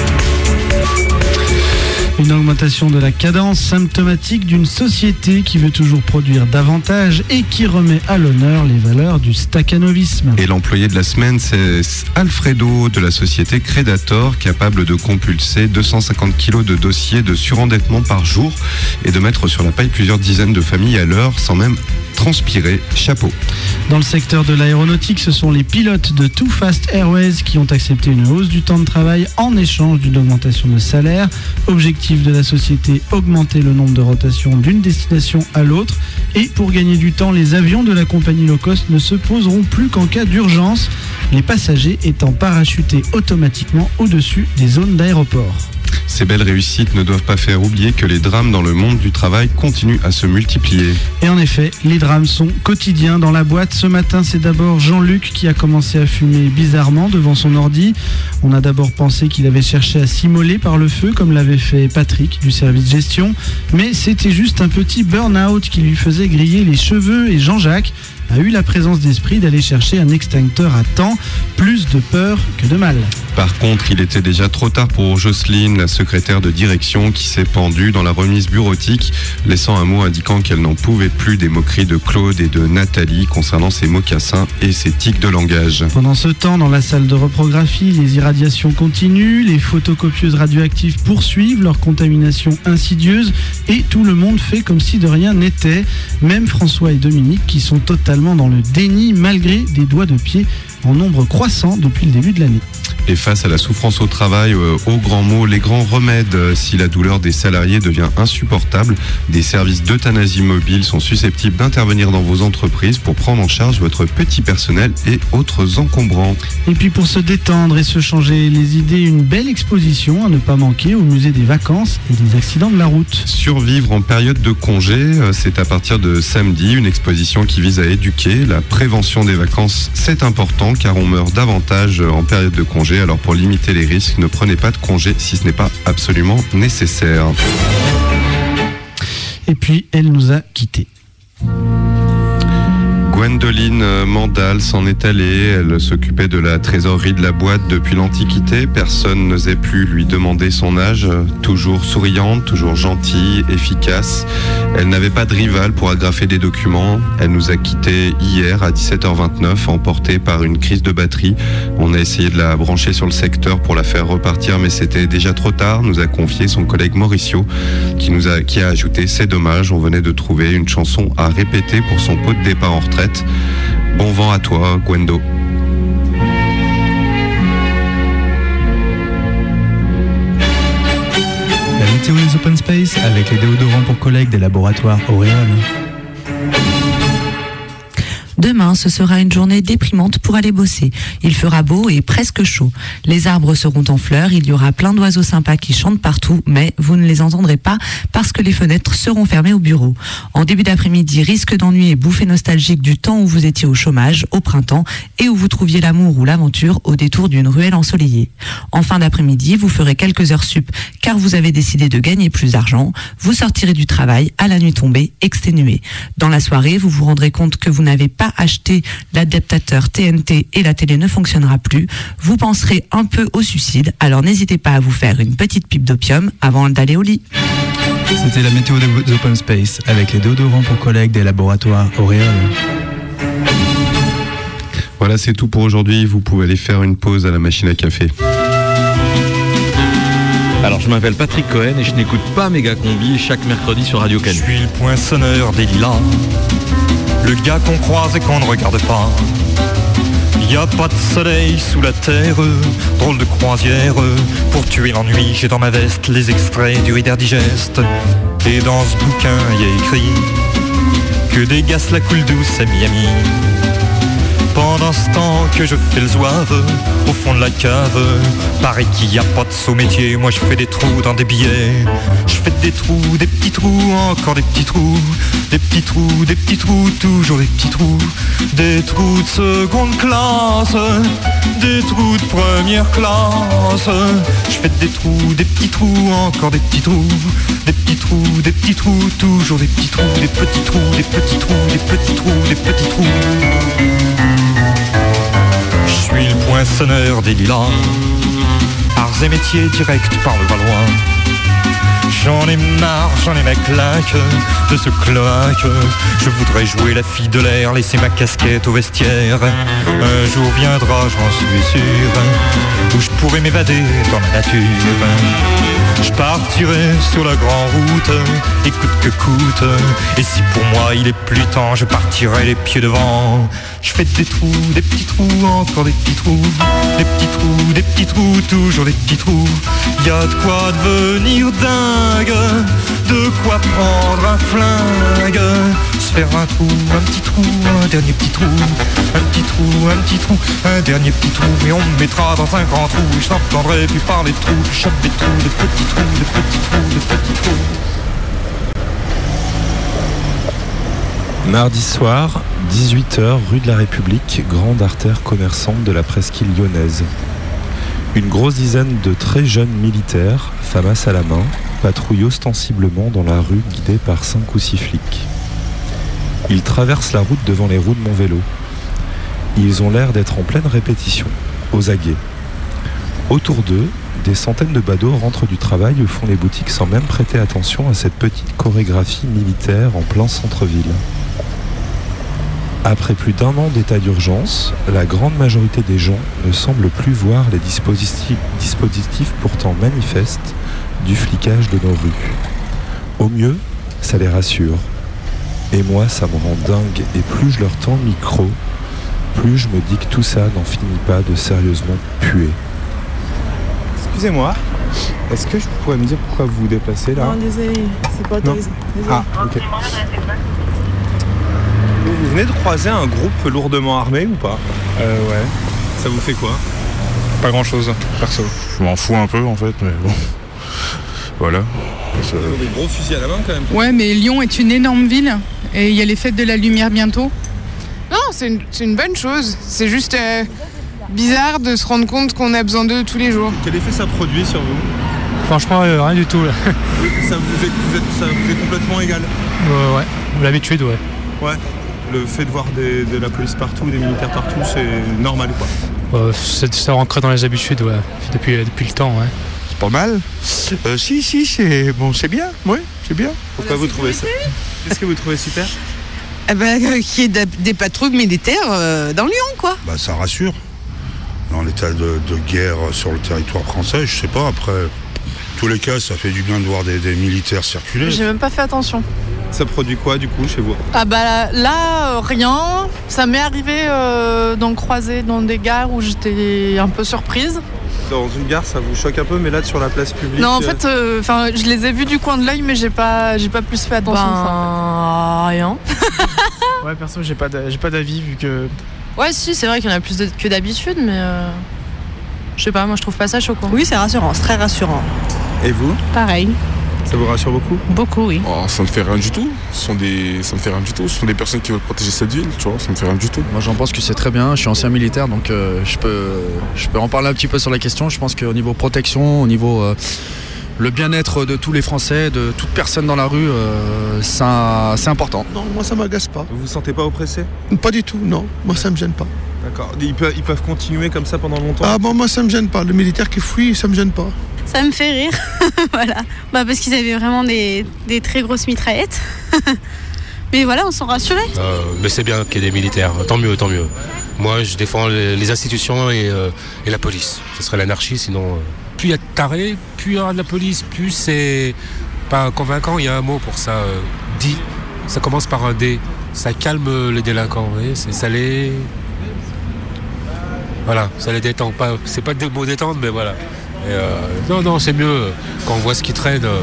Une augmentation de la cadence symptomatique d'une société qui veut toujours produire davantage et qui remet à l'honneur les valeurs du staccanovisme. Et l'employé de la semaine, c'est Alfredo de la société Credator, capable de compulser deux cent cinquante kilos de dossiers de surendettement par jour et de mettre sur la paille plusieurs dizaines de familles à l'heure sans même transpirer. Chapeau. Dans le secteur de l'aéronautique, ce sont les pilotes de Too Fast Airways qui ont accepté une hausse du temps de travail en échange d'une augmentation de salaire. Objectif de la société, augmenter le nombre de rotations d'une destination à l'autre. Et pour gagner du temps, les avions de la compagnie low cost ne se poseront plus qu'en cas d'urgence, les passagers étant parachutés automatiquement au-dessus des zones d'aéroport. Ces belles réussites ne doivent pas faire oublier que les drames dans le monde du travail continuent à se multiplier. Et en effet, les drames sont quotidiens dans la boîte. Ce matin, c'est d'abord Jean-Luc qui a commencé à fumer bizarrement devant son ordi. On a d'abord pensé qu'il avait cherché à s'immoler par le feu, comme l'avait fait Patrick du service gestion. Mais c'était juste un petit burn-out qui lui faisait griller les cheveux, et Jean-Jacques a eu la présence d'esprit d'aller chercher un extincteur à temps. Plus de peur que de mal. Par contre, il était déjà trop tard pour Jocelyne, la secrétaire de direction, qui s'est pendue dans la remise bureautique, laissant un mot indiquant qu'elle n'en pouvait plus des moqueries de Claude et de Nathalie concernant ses mocassins et ses tics de langage. Pendant ce temps, dans la salle de reprographie, les irradiations continuent, les photocopieuses radioactives poursuivent leur contamination insidieuse et tout le monde fait comme si de rien n'était, même François et Dominique qui sont totalement dans le déni malgré des doigts de pied en nombre croissant depuis le début de l'année. Et face à la souffrance au travail, euh, aux grands mots, les grands remèdes, euh, si la douleur des salariés devient insupportable, des services d'euthanasie mobile sont susceptibles d'intervenir dans vos entreprises pour prendre en charge votre petit personnel et autres encombrants. Et puis pour se détendre et se changer les idées, une belle exposition à ne pas manquer au musée des vacances et des accidents de la route. Survivre en période de congé, euh, c'est à partir de samedi, une exposition qui vise à éduquer. La prévention des vacances, c'est important car on meurt davantage en période de congé congé. Alors pour limiter les risques, ne prenez pas de congé si ce n'est pas absolument nécessaire. Et puis, elle nous a quittés. Gwendoline Mandal s'en est allée, elle s'occupait de la trésorerie de la boîte depuis l'Antiquité, personne n'osait plus lui demander son âge, toujours souriante, toujours gentille, efficace. Elle n'avait pas de rival pour agrafer des documents, elle nous a quittés hier à dix-sept heures vingt-neuf, emportée par une crise de batterie. On a essayé de la brancher sur le secteur pour la faire repartir, mais c'était déjà trop tard, nous a confié son collègue Mauricio, qui, nous a, qui a ajouté « C'est dommage, on venait de trouver une chanson à répéter pour son pot de départ en retraite. Bon vent à toi, Gwendo. La météo des Open Space avec les déodorants pour collègues des laboratoires Auréole. Demain, ce sera une journée déprimante pour aller bosser. Il fera beau et presque chaud. Les arbres seront en fleurs, il y aura plein d'oiseaux sympas qui chantent partout, mais vous ne les entendrez pas parce que les fenêtres seront fermées au bureau. En début d'après-midi, risque d'ennui et bouffée nostalgique du temps où vous étiez au chômage, au printemps, et où vous trouviez l'amour ou l'aventure au détour d'une ruelle ensoleillée. En fin d'après-midi, vous ferez quelques heures sup car vous avez décidé de gagner plus d'argent. Vous sortirez du travail à la nuit tombée, exténué. Dans la soirée, vous vous rendrez compte que vous n'avez pas acheté l'adaptateur T N T et la télé ne fonctionnera plus. Vous penserez un peu au suicide, alors n'hésitez pas à vous faire une petite pipe d'opium avant d'aller au lit. C'était la météo des Open Space avec les déodorants pour collègues des laboratoires Auréole. Voilà, c'est tout pour aujourd'hui. Vous pouvez aller faire une pause à la machine à café. Alors je m'appelle Patrick Cohen et je n'écoute pas Méga Combi chaque mercredi sur Radio Canu. Je suis le poinçonneur des lilas, le gars qu'on croise et qu'on ne regarde pas. Y a pas de soleil sous la terre, drôle de croisière. Pour tuer l'ennui, j'ai dans ma veste les extraits du Reader Digest. Et dans ce bouquin, y a écrit que dégasse la coule douce à Miami. Pendant ce temps que je fais le zouave au fond de la cave, paraît qu'il n'y a pas de saut métier. Moi je fais des trous dans des billets. Je fais des trous, des petits trous, encore des petits trous. Des petits trous, des petits trous, toujours des petits trous. Des trous de seconde classe, des trous de première classe. Je fais des trous, des petits trous, encore des petits trous. Des petits trous, des petits trous, toujours des petits trous. Des petits trous, des petits trous, des petits trous, des petits trous. Je suis le poinçonneur des lilas, arts et métiers direct par le Valois. J'en ai marre, j'en ai ma claque de ce cloaque. Je voudrais jouer la fille de l'air, laisser ma casquette au vestiaire. Un jour viendra, j'en suis sûr, où je pourrai m'évader dans la nature. Je partirai sur la grande route, et coûte que coûte. Et si pour moi il est plus temps, je partirai les pieds devant. Je fais des trous, des petits trous, encore des petits trous. Des petits trous, des petits trous, toujours des petits trous. Y a de quoi devenir dingue, de quoi prendre un flingue. Se faire un trou, un petit trou, un dernier petit trou. Un petit trou, un petit trou, un dernier petit trou. Et on me mettra dans un grand trou, et je n'entendrai plus parler de trous. Je chope des trous, de petits trous, de petits trous, de petits trous. Mardi soir, dix-huit heures, rue de la République, grande artère commerçante de la presqu'île lyonnaise. Une grosse dizaine de très jeunes militaires, FAMAS à la main, patrouillent ostensiblement dans la rue guidés par cinq ou six flics. Ils traversent la route devant les roues de mon vélo. Ils ont l'air d'être en pleine répétition, aux aguets. Autour d'eux, des centaines de badauds rentrent du travail ou font les boutiques sans même prêter attention à cette petite chorégraphie militaire en plein centre-ville. Après plus d'un an d'état d'urgence, la grande majorité des gens ne semblent plus voir les dispositifs, dispositifs pourtant manifestes du flicage de nos rues. Au mieux, ça les rassure. Et moi, ça me rend dingue, et plus je leur tends le micro, plus je me dis que tout ça n'en finit pas de sérieusement puer. Excusez-moi, est-ce que je pourrais me dire pourquoi vous vous déplacez là? Non, désolé, c'est pas autorisé. Ah, ok. Vous venez de croiser un groupe lourdement armé ou pas? Euh, ouais. Ça vous fait quoi? Pas grand chose, perso. Je m'en fous un peu en fait, mais bon. Voilà. Vous avez des gros fusils à la main quand même. Ouais, mais Lyon est une énorme ville et il y a les fêtes de la lumière bientôt. Non, c'est une, c'est une bonne chose. C'est juste. Euh, bizarre de se rendre compte qu'on a besoin d'eux tous les jours. Quel effet ça produit sur vous? Franchement, euh, rien du tout là. ça, vous est, vous êtes, ça vous est complètement égal? euh, Ouais, l'habitude, ouais. Ouais, le fait de voir des, de la police partout, des militaires partout, c'est normal quoi. Euh, c'est, ça rentre dans les habitudes, ouais, depuis, depuis le temps, ouais. C'est pas mal. Euh, si, si, c'est bon, c'est bien, ouais, c'est bien. Pourquoi vous trouvez ça? Qu'est-ce que vous trouvez super? Eh ben, euh, qu'il y ait de- des patrouilles militaires euh, dans Lyon, quoi. Bah, ça rassure. Dans l'état de, de guerre sur le territoire français, je sais pas, après, tous les cas, ça fait du bien de voir des, des militaires circuler. J'ai même pas fait attention. Ça produit quoi du coup chez vous? Ah bah là, euh, rien. Ça m'est arrivé euh, d'en croiser dans des gares où j'étais un peu surprise. Dans une gare, ça vous choque un peu, mais là sur la place publique. Non, en fait, euh, enfin, je les ai vus du coin de l'œil, mais j'ai pas, j'ai pas plus fait attention. Ben, que ça. rien. Ouais, perso, j'ai pas, d'a- j'ai pas d'avis vu que. Ouais, si, c'est vrai qu'il y en a plus de- que d'habitude, mais euh, je sais pas, moi je trouve pas ça choquant. Oui, c'est rassurant, c'est très rassurant. Et vous? Pareil. Ça vous rassure beaucoup? Beaucoup, oui. Oh, Ça me fait rien du tout. Ce sont des, ça me fait rien du tout. Ce sont des personnes qui veulent protéger cette ville, tu vois. Ça me fait rien du tout. Moi j'en pense que c'est très bien, je suis ancien militaire donc euh, je, peux, je peux en parler un petit peu sur la question. Je pense qu'au niveau protection, au niveau euh, le bien-être de tous les Français, de toute personne dans la rue, euh, ça, c'est important. Non, moi ça m'agace pas. Vous vous sentez pas oppressé? Pas du tout, non. Moi, ça me gêne pas. D'accord. Ils peuvent, ils peuvent continuer comme ça pendant longtemps? Ah bon, moi, ça me gêne pas. Le militaire qui fuit, ça me gêne pas. Ça me fait rire, voilà. Bah parce qu'ils avaient vraiment des, des très grosses mitraillettes. Mais voilà, on s'en rassurait. Euh, mais c'est bien qu'il y ait des militaires, tant mieux, tant mieux. Moi, je défends les, les institutions et, euh, et la police. Ce serait l'anarchie, sinon... euh, plus il y a de tarés, plus il y aura de la police, plus c'est pas convaincant. Il y a un mot pour ça, euh, dit. Ça commence par un D. Ça calme les délinquants, vous voyez, c'est, ça les... Voilà, ça les détend. Pas, c'est pas des mots détendre, mais voilà. Et euh, non, non, c'est mieux quand on voit ce qui traîne. euh,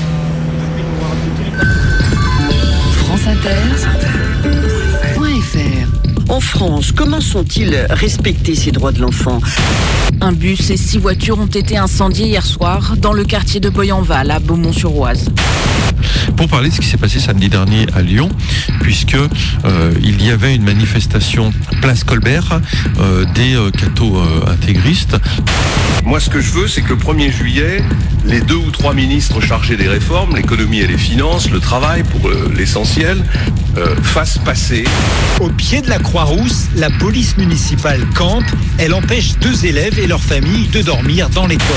France Inter, point F R. En France, comment sont-ils respectés ces droits de l'enfant? Un bus et six voitures ont été incendiées hier soir dans le quartier de Boyenval à Beaumont-sur-Oise. Pour parler de ce qui s'est passé samedi dernier à Lyon, puisque euh, il y avait une manifestation place Colbert euh, des euh, cathos euh, intégristes. Moi, ce que je veux, c'est que le premier juillet, les deux ou trois ministres chargés des réformes, l'économie et les finances, le travail pour euh, l'essentiel, euh, fassent passer. Au pied de la Croix-Rousse, la police municipale campe. Elle empêche deux élèves et leurs familles de dormir dans l'école.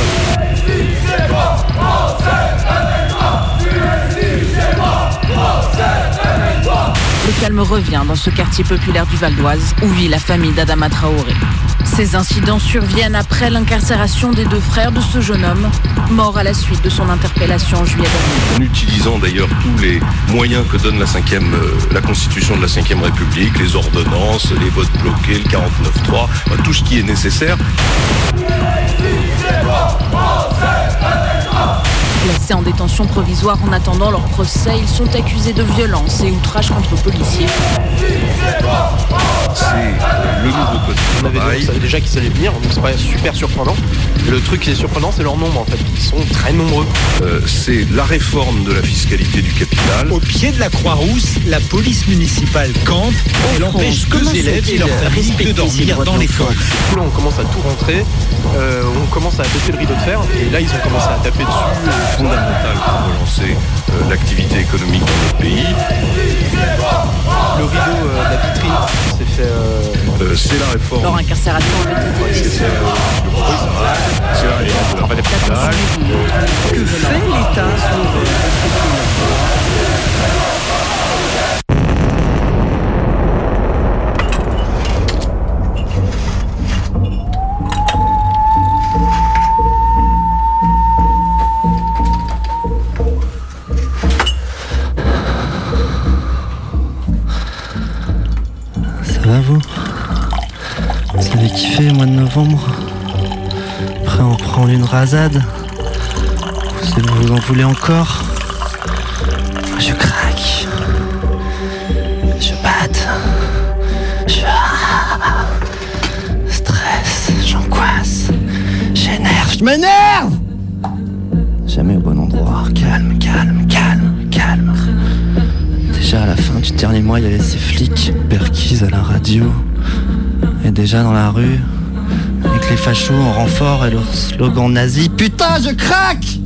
Le calme revient dans ce quartier populaire du Val d'Oise où vit la famille d'Adama Traoré. Ces incidents surviennent après l'incarcération des deux frères de ce jeune homme, mort à la suite de son interpellation en juillet dernier. En utilisant d'ailleurs tous les moyens que donne la, cinquième, euh, la Constitution de la cinquième République, les ordonnances, les votes bloqués, le quarante-neuf trois, euh, tout ce qui est nécessaire. Placés en détention provisoire en attendant leur procès, ils sont accusés de violence et outrage contre policiers. C'est le nouveau code On avait dit, on savait déjà qu'ils allaient venir, donc c'est pas super surprenant. Le truc qui est surprenant, c'est leur nombre en fait. Ils sont très nombreux. Euh, c'est la réforme de la fiscalité du capital. Au pied de la Croix-Rousse, la police municipale campe. Elle empêche deux élèves et leurs familles de dormir dans l'école. Là, on commence à tout rentrer, euh, on commence à baisser le rideau de fer, et là, ils ont commencé à taper dessus. Euh, fondamental pour relancer euh, l'activité économique dans notre pays. Le rideau euh, de la vitrine s'est fait. Euh... Euh, c'est la réforme. Leur incarcération avait été C'est euh, le procès. C'est la réforme de la capitale. Que fait l'État Ça va vous? Vous avez kiffé le mois de novembre? Après on prend une rasade. Vous, vous en voulez encore? Je craque. Je batte. Je... Stress, j'angoisse. J'énerve, je m'énerve! Jamais au bon endroit. Calme, calme, calme, calme. Déjà à la fin du dernier mois, il y avait ces flics perquises à la radio. Et déjà dans la rue, avec les fachos en renfort et leur slogan nazi. Putain, je craque!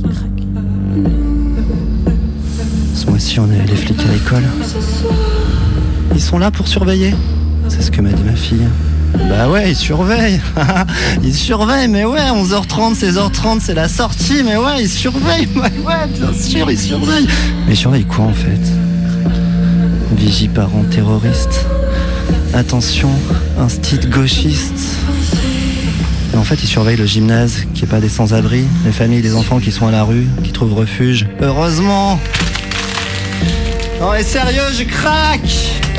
Ce mois-ci, on a eu les flics à l'école. Ils sont là pour surveiller. C'est ce que m'a dit ma fille. Bah ouais, ils surveillent. Ils surveillent, mais ouais, onze heures trente, seize heures trente, c'est la sortie. Mais ouais, ils surveillent. Ouais, ouais, bien sûr, ils surveillent. Mais ils surveillent quoi en fait? Vigie parent terroriste. Attention, instit gauchiste. Mais en fait, ils surveillent le gymnase, qui est pas des sans-abri, les familles des enfants qui sont à la rue, qui trouvent refuge. Heureusement. Non mais sérieux, je craque.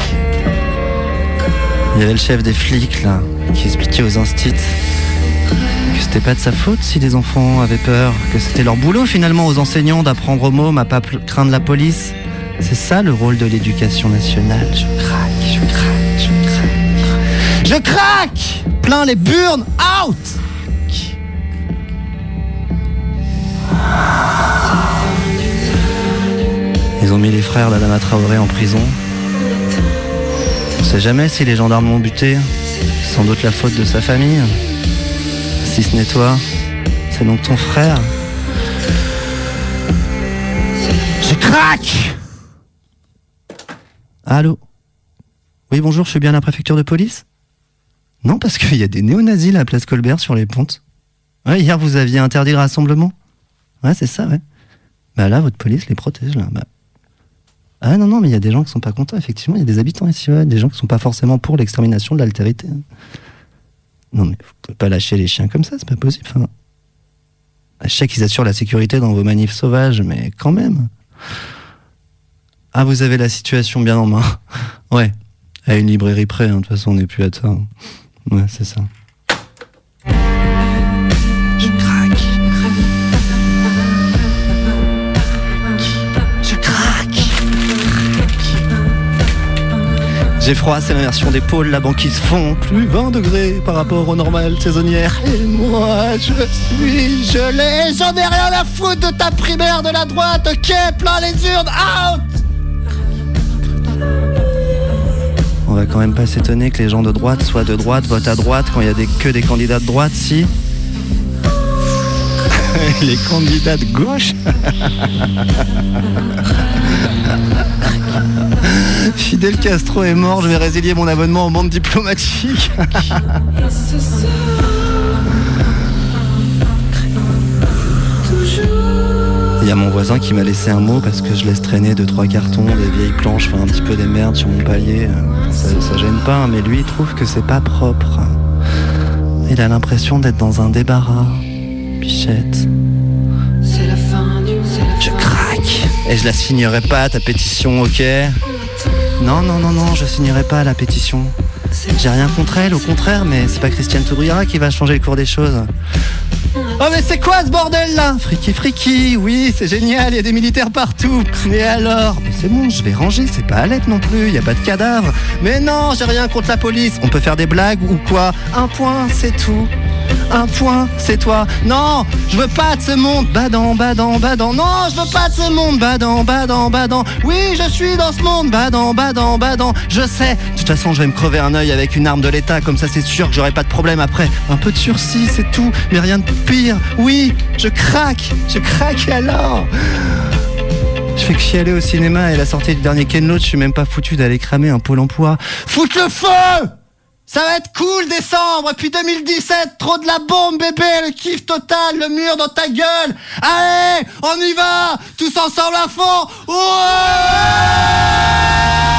Il y avait le chef des flics là, qui expliquait aux instits que c'était pas de sa faute si les enfants avaient peur, que c'était leur boulot finalement aux enseignants d'apprendre aux mômes à pas craindre la police. C'est ça le rôle de l'éducation nationale. Je craque, je craque, je craque. Je craque. Plein les burn out. Ils ont mis les frères d'Adama Traoré en prison. On sait jamais si les gendarmes l'ont buté. C'est sans doute la faute de sa famille. Si ce n'est toi, c'est donc ton frère. Je craque. Allô? Oui, bonjour, je suis bien à la préfecture de police? Non, parce qu'il y a des néo-nazis à la place Colbert sur les pontes. Ouais, hier vous aviez interdit le rassemblement. Ouais, c'est ça, ouais. Bah là, votre police les protège, là. Bah. Ah non, non, mais il y a des gens qui sont pas contents, effectivement. Il y a des habitants ici, ouais, des gens qui sont pas forcément pour l'extermination de l'altérité. Non, mais vous pouvez pas lâcher les chiens comme ça, c'est pas possible. Enfin, je sais qu'ils assurent la sécurité dans vos manifs sauvages, mais quand même. Ah, vous avez la situation bien en main. Ouais, à une librairie près, hein. De toute façon, on n'est plus à ça. Ouais, c'est ça. Je craque. Je craque. J'ai froid, c'est la version des pôles, la banquise fond. Plus vingt degrés par rapport aux normales saisonnières. Et moi, je suis gelé. J'en ai rien à foutre de ta primaire de la droite. Ok, plein les urnes, out. On va quand même pas s'étonner que les gens de droite soient de droite, votent à droite quand il y a des, que des candidats de droite, si. Les candidats de gauche. Fidel Castro est mort, je vais résilier mon abonnement au monde diplomatique. Il y a mon voisin qui m'a laissé un mot parce que je laisse traîner deux trois cartons, des vieilles planches, enfin un petit peu des merdes sur mon palier. Ça, ça gêne pas, mais lui il trouve que c'est pas propre. Il a l'impression d'être dans un débarras. Bichette. C'est la fin du... Je craque. Et je la signerai pas, ta pétition, ok? Non, non, non, non, je signerai pas la pétition. J'ai rien contre elle, au contraire, mais c'est pas Christiane Taubira qui va changer le cours des choses. Oh mais c'est quoi ce bordel là? Friki friki, oui c'est génial, il y a des militaires partout. Mais alors? Mais c'est bon, je vais ranger, c'est pas Alep non plus, il y a pas de cadavre. Mais non, j'ai rien contre la police. On peut faire des blagues ou quoi? Un point, c'est tout. Un point, c'est toi. Non, je veux pas de ce monde. Badant, badant, badant. Non, je veux pas de ce monde. Badant, badant, badant. Oui, je suis dans ce monde. Badant, badant, badant. Je sais. De toute façon, je vais me crever un œil avec une arme de l'État. Comme ça, c'est sûr que j'aurai pas de problème après. Un peu de sursis, c'est tout. Mais rien de pire. Oui, je craque. Je craque alors. Je fais que chialer au cinéma et la sortie du dernier Ken Loach, je suis même pas foutu d'aller cramer un pôle emploi. Foutre le feu! Ça va être cool décembre, et puis deux mille dix-sept, trop de la bombe bébé, le kiff total, le mur dans ta gueule. Allez, on y va, tous ensemble à fond. Ouais!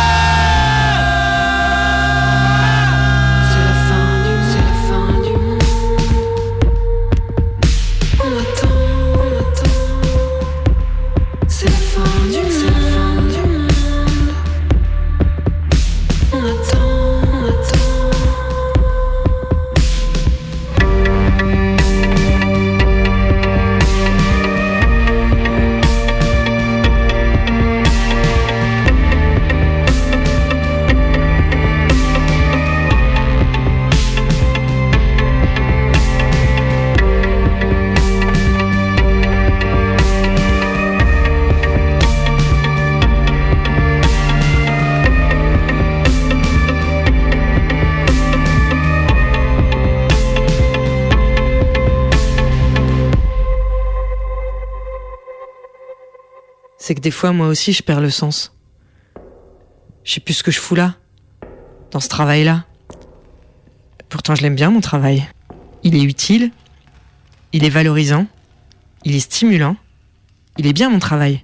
c'est que des fois, moi aussi, je perds le sens. Je sais plus ce que je fous là, dans ce travail-là. Pourtant, je l'aime bien, mon travail. Il est utile, il est valorisant, il est stimulant, il est bien, mon travail.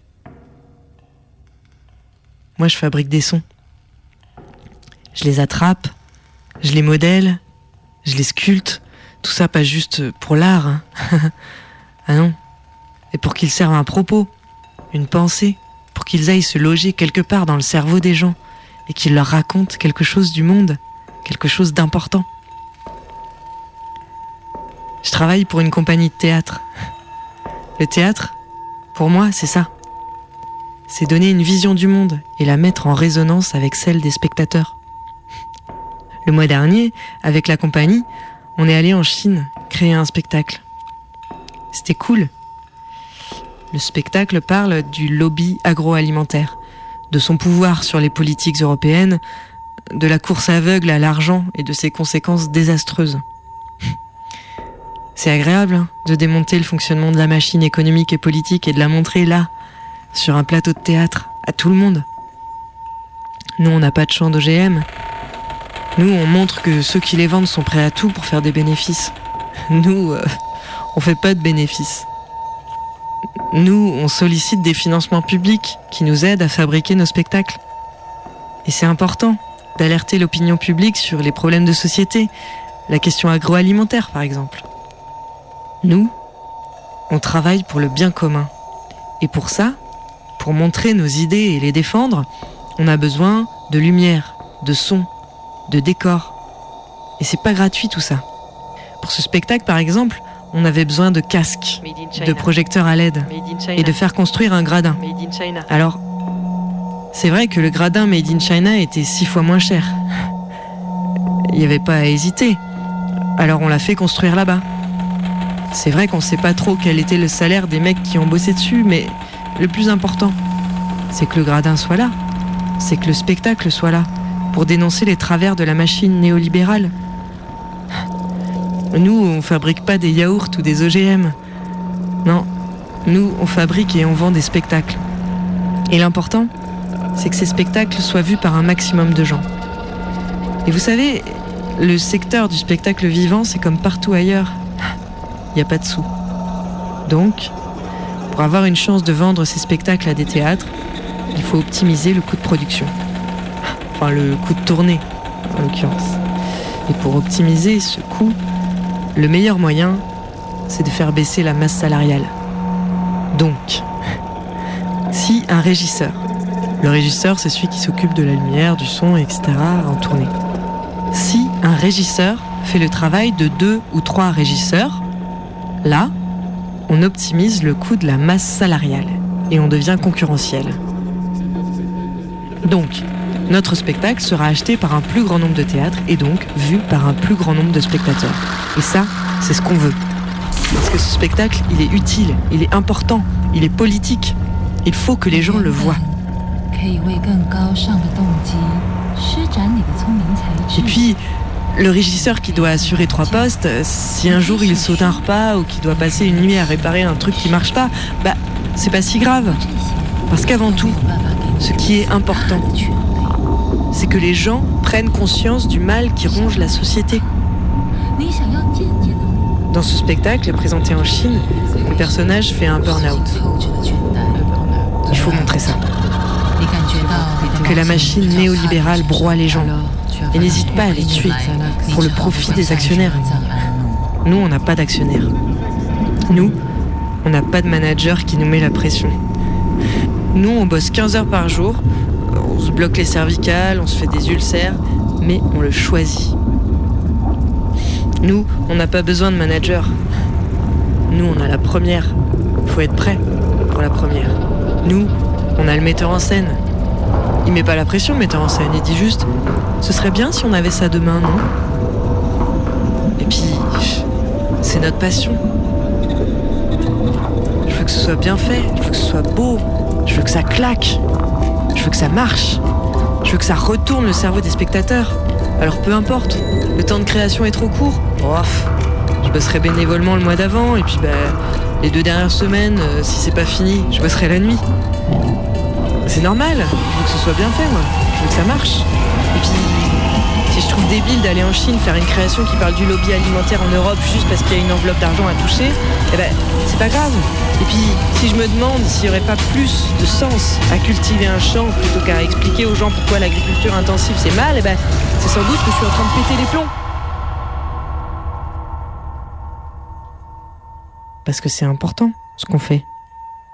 Moi, je fabrique des sons. Je les attrape, je les modèle, je les sculpte. Tout ça pas juste pour l'art. Hein. Ah non. Et pour qu'ils servent un propos, une pensée, pour qu'ils aillent se loger quelque part dans le cerveau des gens et qu'ils leur racontent quelque chose du monde, quelque chose d'important. Je travaille pour une compagnie de théâtre. Le théâtre, pour moi, c'est ça. C'est donner une vision du monde et la mettre en résonance avec celle des spectateurs. Le mois dernier, avec la compagnie, on est allé en Chine créer un spectacle. C'était cool. Le spectacle parle du lobby agroalimentaire, de son pouvoir sur les politiques européennes, de la course aveugle à l'argent et de ses conséquences désastreuses. C'est agréable hein, de démonter le fonctionnement de la machine économique et politique et de la montrer là, sur un plateau de théâtre, à tout le monde. Nous, on n'a pas de champ d'O G M. Nous, on montre que ceux qui les vendent sont prêts à tout pour faire des bénéfices. Nous, euh, on fait pas de bénéfices. Nous, on sollicite des financements publics qui nous aident à fabriquer nos spectacles. Et c'est important d'alerter l'opinion publique sur les problèmes de société, la question agroalimentaire par exemple. Nous, on travaille pour le bien commun. Et pour ça, pour montrer nos idées et les défendre, on a besoin de lumière, de son, de décor. Et c'est pas gratuit tout ça. Pour ce spectacle par exemple, on avait besoin de casques, de projecteurs à L E D et de faire construire un gradin. Alors, c'est vrai que le gradin Made in China était six fois moins cher. Il n'y avait pas à hésiter. Alors on l'a fait construire là-bas. C'est vrai qu'on sait pas trop quel était le salaire des mecs qui ont bossé dessus, mais le plus important, c'est que le gradin soit là. C'est que le spectacle soit là, pour dénoncer les travers de la machine néolibérale. Nous, on fabrique pas des yaourts ou des O G M. Non, nous, on fabrique et on vend des spectacles. Et l'important, c'est que ces spectacles soient vus par un maximum de gens. Et vous savez, le secteur du spectacle vivant, c'est comme partout ailleurs. Il n'y a pas de sous. Donc, pour avoir une chance de vendre ces spectacles à des théâtres, il faut optimiser le coût de production. Enfin, le coût de tournée, en l'occurrence. Et pour optimiser ce coût, le meilleur moyen, c'est de faire baisser la masse salariale. Donc, si un régisseur, le régisseur c'est celui qui s'occupe de la lumière, du son, et cetera en tournée. Si un régisseur fait le travail de deux ou trois régisseurs, là, on optimise le coût de la masse salariale et on devient concurrentiel. Donc, notre spectacle sera acheté par un plus grand nombre de théâtres et donc vu par un plus grand nombre de spectateurs. Et ça, c'est ce qu'on veut. Parce que ce spectacle, il est utile, il est important, il est politique. Il faut que les gens le voient. Et puis, le régisseur qui doit assurer trois postes, si un jour il saute un repas ou qui doit passer une nuit à réparer un truc qui marche pas, bah, c'est pas si grave. Parce qu'avant tout, ce qui est important, c'est que les gens prennent conscience du mal qui ronge la société. Dans ce spectacle présenté en Chine, le personnage fait un burn-out. Il faut montrer ça. Que la machine néolibérale broie les gens et n'hésite pas à les tuer pour le profit des actionnaires. Nous, on n'a pas d'actionnaires. Nous, on n'a pas de manager qui nous met la pression. Nous, on bosse quinze heures par jour, on se bloque les cervicales, on se fait des ulcères, mais on le choisit. Nous, on n'a pas besoin de manager. Nous, on a la première. Il faut être prêt pour la première. Nous, on a le metteur en scène. Il met pas la pression, le metteur en scène. Il dit juste, ce serait bien si on avait ça demain, non ? Et puis, c'est notre passion. Je veux que ce soit bien fait, je veux que ce soit beau, je veux que ça claque, je veux que ça marche, je veux que ça retourne le cerveau des spectateurs. Alors peu importe, le temps de création est trop court. Ouf, je bosserai bénévolement le mois d'avant et puis bah, Les deux dernières semaines, euh, si c'est pas fini, je bosserai la nuit. C'est normal, je veux que ce soit bien fait, moi. Je veux que ça marche. Et puis, si je trouve débile d'aller en Chine faire une création qui parle du lobby alimentaire en Europe juste parce qu'il y a une enveloppe d'argent à toucher, eh ben, c'est pas grave. Et puis, si je me demande s'il n'y aurait pas plus de sens à cultiver un champ plutôt qu'à expliquer aux gens pourquoi l'agriculture intensive c'est mal, eh ben, c'est sans doute que je suis en train de péter les plombs. Parce que c'est important, ce qu'on fait. Non ?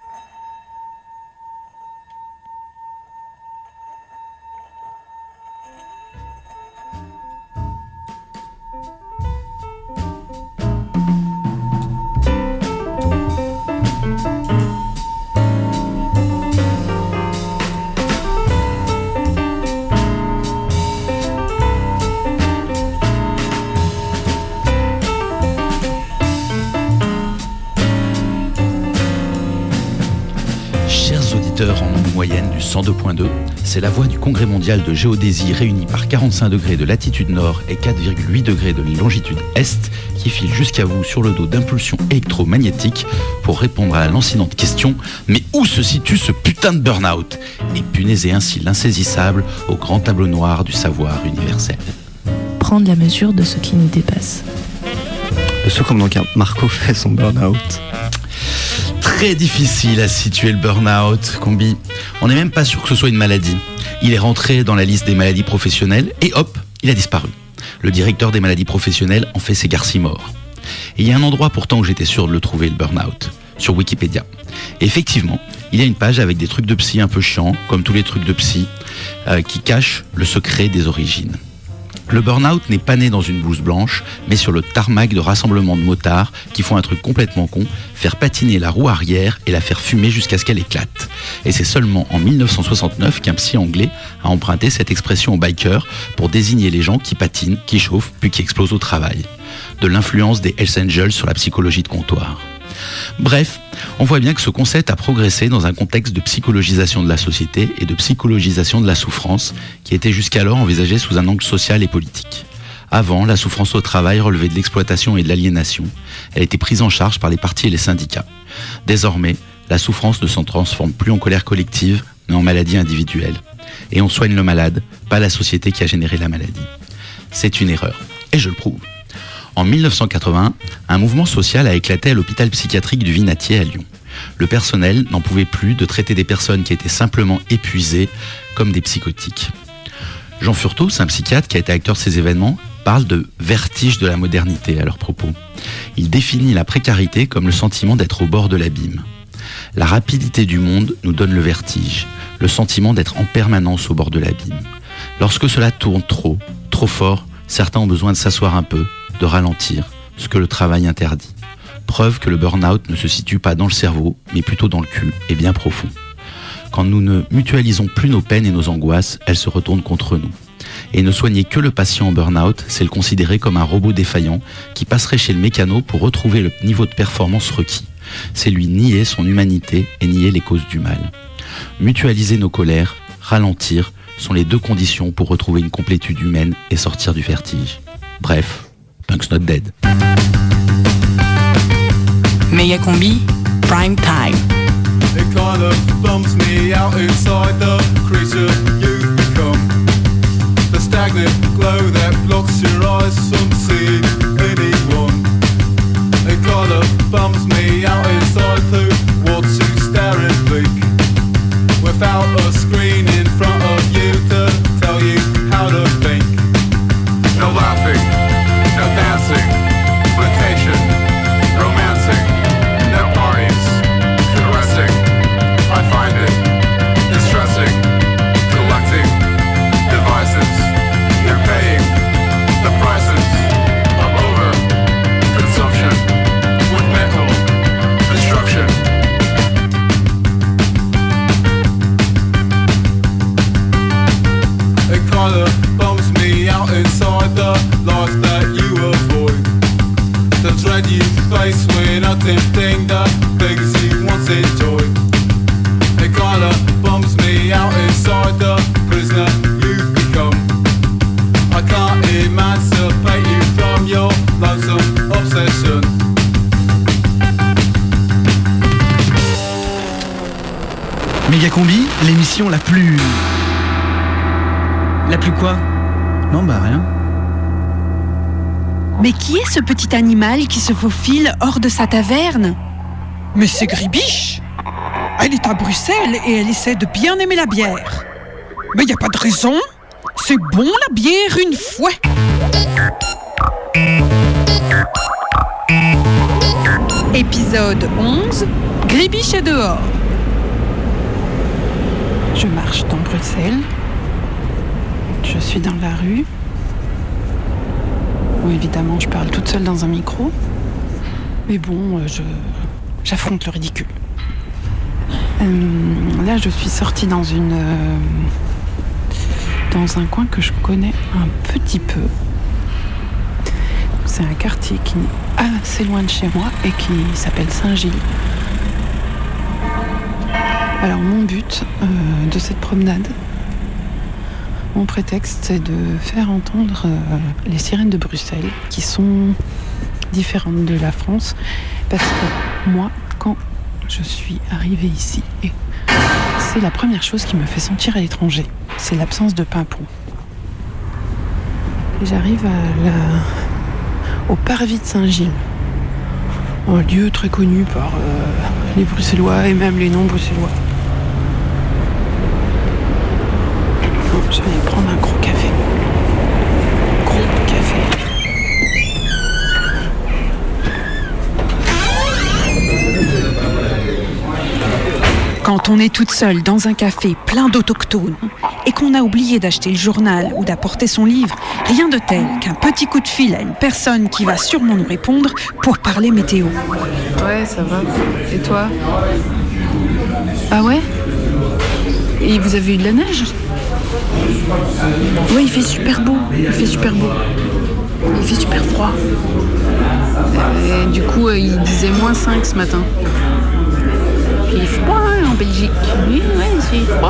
En onde moyenne du cent deux point deux, c'est la voix du Congrès mondial de géodésie réuni par quarante-cinq degrés de latitude nord et quatre virgule huit degrés de longitude est qui file jusqu'à vous sur le dos d'impulsions électromagnétiques pour répondre à la lancinante question « Mais où se situe ce putain de burn-out ?» et punaiser ainsi l'insaisissable au grand tableau noir du savoir universel. Prendre la mesure de ce qui nous dépasse. De ce comme donc Marco fait son burn-out. Très difficile à situer le burn-out, Combi. On n'est même pas sûr que ce soit une maladie. Il est rentré dans la liste des maladies professionnelles et hop, il a disparu. Le directeur des maladies professionnelles en fait ses garcis morts. Et il y a un endroit pourtant où j'étais sûr de le trouver, le burn-out, sur Wikipédia. Et effectivement, il y a une page avec des trucs de psy un peu chiants, comme tous les trucs de psy, euh, qui cachent le secret des origines. Le burn-out n'est pas né dans une blouse blanche, mais sur le tarmac de rassemblement de motards qui font un truc complètement con, faire patiner la roue arrière et la faire fumer jusqu'à ce qu'elle éclate. Et c'est seulement en dix-neuf cent soixante-neuf qu'un psy anglais a emprunté cette expression aux bikers pour désigner les gens qui patinent, qui chauffent, puis qui explosent au travail. De l'influence des Hells Angels sur la psychologie de comptoir. Bref, on voit bien que ce concept a progressé dans un contexte de psychologisation de la société et de psychologisation de la souffrance qui était jusqu'alors envisagée sous un angle social et politique. Avant, la souffrance au travail relevait de l'exploitation et de l'aliénation. Elle était prise en charge par les partis et les syndicats. Désormais, la souffrance ne s'en transforme plus en colère collective, mais en maladie individuelle. Et on soigne le malade, pas la société qui a généré la maladie. C'est une erreur, et je le prouve. En dix-neuf cent quatre-vingt, un mouvement social a éclaté à l'hôpital psychiatrique du Vinatier à Lyon. Le personnel n'en pouvait plus de traiter des personnes qui étaient simplement épuisées comme des psychotiques. Jean Furtos, un psychiatre qui a été acteur de ces événements, parle de vertige de la modernité à leur propos. Il définit la précarité comme le sentiment d'être au bord de l'abîme. La rapidité du monde nous donne le vertige, le sentiment d'être en permanence au bord de l'abîme. Lorsque cela tourne trop, trop fort, certains ont besoin de s'asseoir un peu, de ralentir, ce que le travail interdit. Preuve que le burn-out ne se situe pas dans le cerveau, mais plutôt dans le cul et bien profond. Quand nous ne mutualisons plus nos peines et nos angoisses, elles se retournent contre nous. Et ne soigner que le patient en burn-out, c'est le considérer comme un robot défaillant qui passerait chez le mécano pour retrouver le niveau de performance requis. C'est lui nier son humanité et nier les causes du mal. Mutualiser nos colères, ralentir, sont les deux conditions pour retrouver une complétude humaine et sortir du vertige. Bref, Punk's Not Dead. Méga combi, prime time. It kind of bumps me out inside the creature you become. The stagnant glow that blocks your eyes from seeing anyone. It kind of bumps me out inside to watch you staring bleak. Without a screen in front of you to tell you how to think. No laughing, no dancing, flirtation, romancing, no parties, caressing. I find it distressing, collecting devices. You're paying the prices Combi, l'émission la plus... La plus quoi? Non, bah rien. Mais qui est ce petit animal qui se faufile hors de sa taverne? Mais c'est Gribiche. Elle est à Bruxelles et elle essaie de bien aimer la bière. Mais y a pas de raison. C'est bon la bière une fois. Épisode onze, Gribiche est dehors. Je marche dans Bruxelles. Je suis dans la rue. Bon, évidemment, je parle toute seule dans un micro. Mais bon, je, j'affronte le ridicule. Euh, là, je suis sortie dans une, euh, dans un coin que je connais un petit peu. C'est un quartier qui est assez loin de chez moi et qui s'appelle Saint-Gilles. Alors, mon but euh, de cette promenade, mon prétexte, c'est de faire entendre euh, les sirènes de Bruxelles, qui sont différentes de la France, parce que moi, quand je suis arrivée ici, et c'est la première chose qui me fait sentir à l'étranger, c'est l'absence de pimpon. Et j'arrive à la... au parvis de Saint-Gilles, un lieu très connu par euh, les Bruxellois et même les non-Bruxellois. Je vais prendre un gros café. Gros café. Quand on est toute seule dans un café plein d'autochtones et qu'on a oublié d'acheter le journal ou d'apporter son livre, rien de tel qu'un petit coup de fil à une personne qui va sûrement nous répondre pour parler météo. Ouais, ça va. Et toi? Ah ouais? Et vous avez eu de la neige? Ouais, il fait super beau. Il fait super beau. Il fait super froid. Et du coup, il disait moins cinq ce matin. Il fait froid hein, en Belgique. Oui, ouais, c'est froid.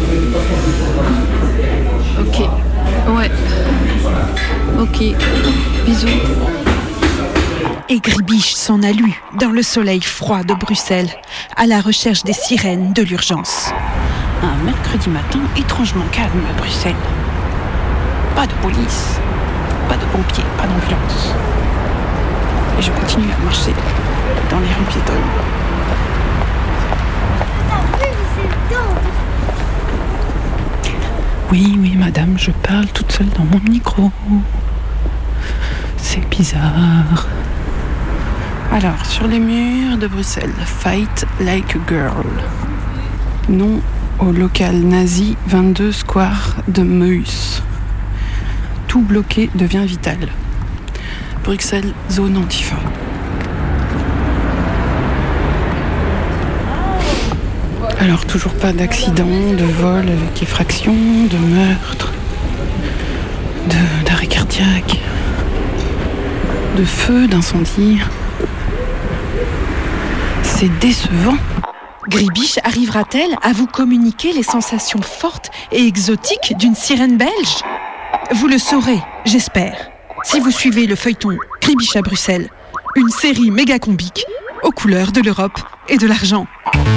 Ok. Ouais. Ok. Bisous. Et Gribiche s'en a lu dans le soleil froid de Bruxelles, à la recherche des sirènes de l'urgence. Un mercredi matin étrangement calme à Bruxelles. Pas de police, pas de pompiers, pas d'ambulance. Et je continue à marcher dans les rues piétonnes. Oui, oui, madame, je parle toute seule dans mon micro. C'est bizarre. Alors, sur les murs de Bruxelles, Fight like a girl. Non au local nazi vingt-deux square de Meus. Tout bloqué devient vital. Bruxelles, zone antifa. Alors toujours pas d'accident, de vol avec effraction, de meurtre, de, d'arrêt cardiaque, de feu, d'incendie. C'est décevant. Gribiche arrivera-t-elle à vous communiquer les sensations fortes et exotiques d'une sirène belge? Vous le saurez, j'espère, si vous suivez le feuilleton Gribiche à Bruxelles, une série méga combique aux couleurs de l'Europe et de l'argent.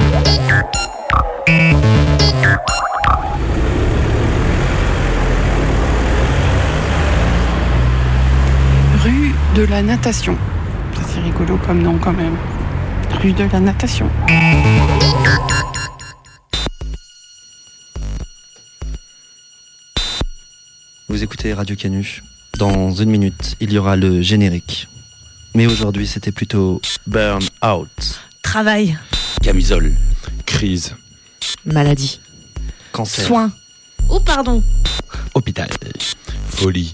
Rue de la Natation. Ça c'est rigolo comme nom quand même. Rue de la Natation. Vous écoutez Radio Canu. Dans une minute, il y aura le générique. Mais aujourd'hui, c'était plutôt Burn Out. Travail. Camisole. Crise. Maladie. Cancer. Soins. Oh pardon. Hôpital. Folie.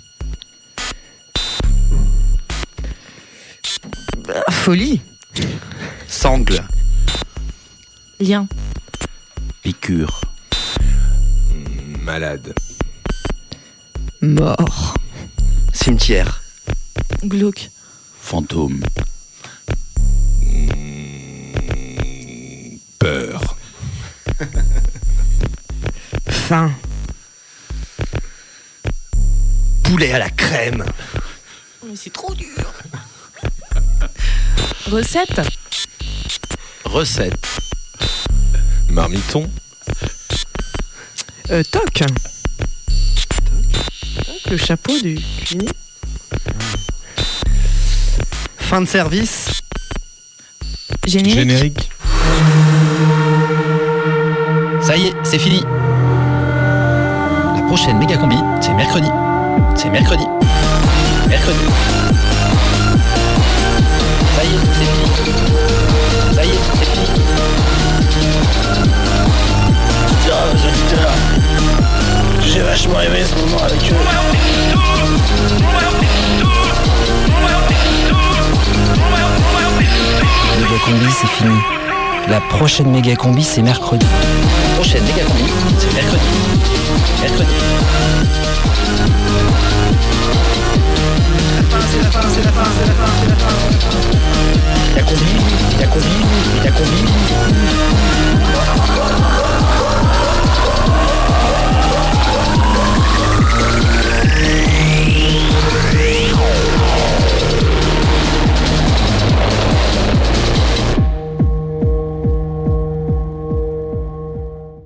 Folie. Sangle. Lien. Piqûre. Malade. Mort. Cimetière. Glauque. Fantôme. Peur. Faim. Poulet à la crème. Mais c'est trop dur. Recette. Recette. Marmiton. Euh, toc. Le chapeau du cuisinier. Fin de service. Générique. Générique. Ça y est, c'est fini. La prochaine méga combi, c'est mercredi. C'est mercredi. Mercredi. Ça y est, c'est fini. Ça y est, c'est fini. Je dirais aux auditeurs, j'ai vachement aimé ce moment avec eux. Méga combi, c'est fini. La prochaine méga combi, c'est mercredi. La prochaine méga combi, c'est mercredi. Mercredi. C'est la fin, c'est la fin, c'est la fin, c'est la fin. La combi, la combi, la combi.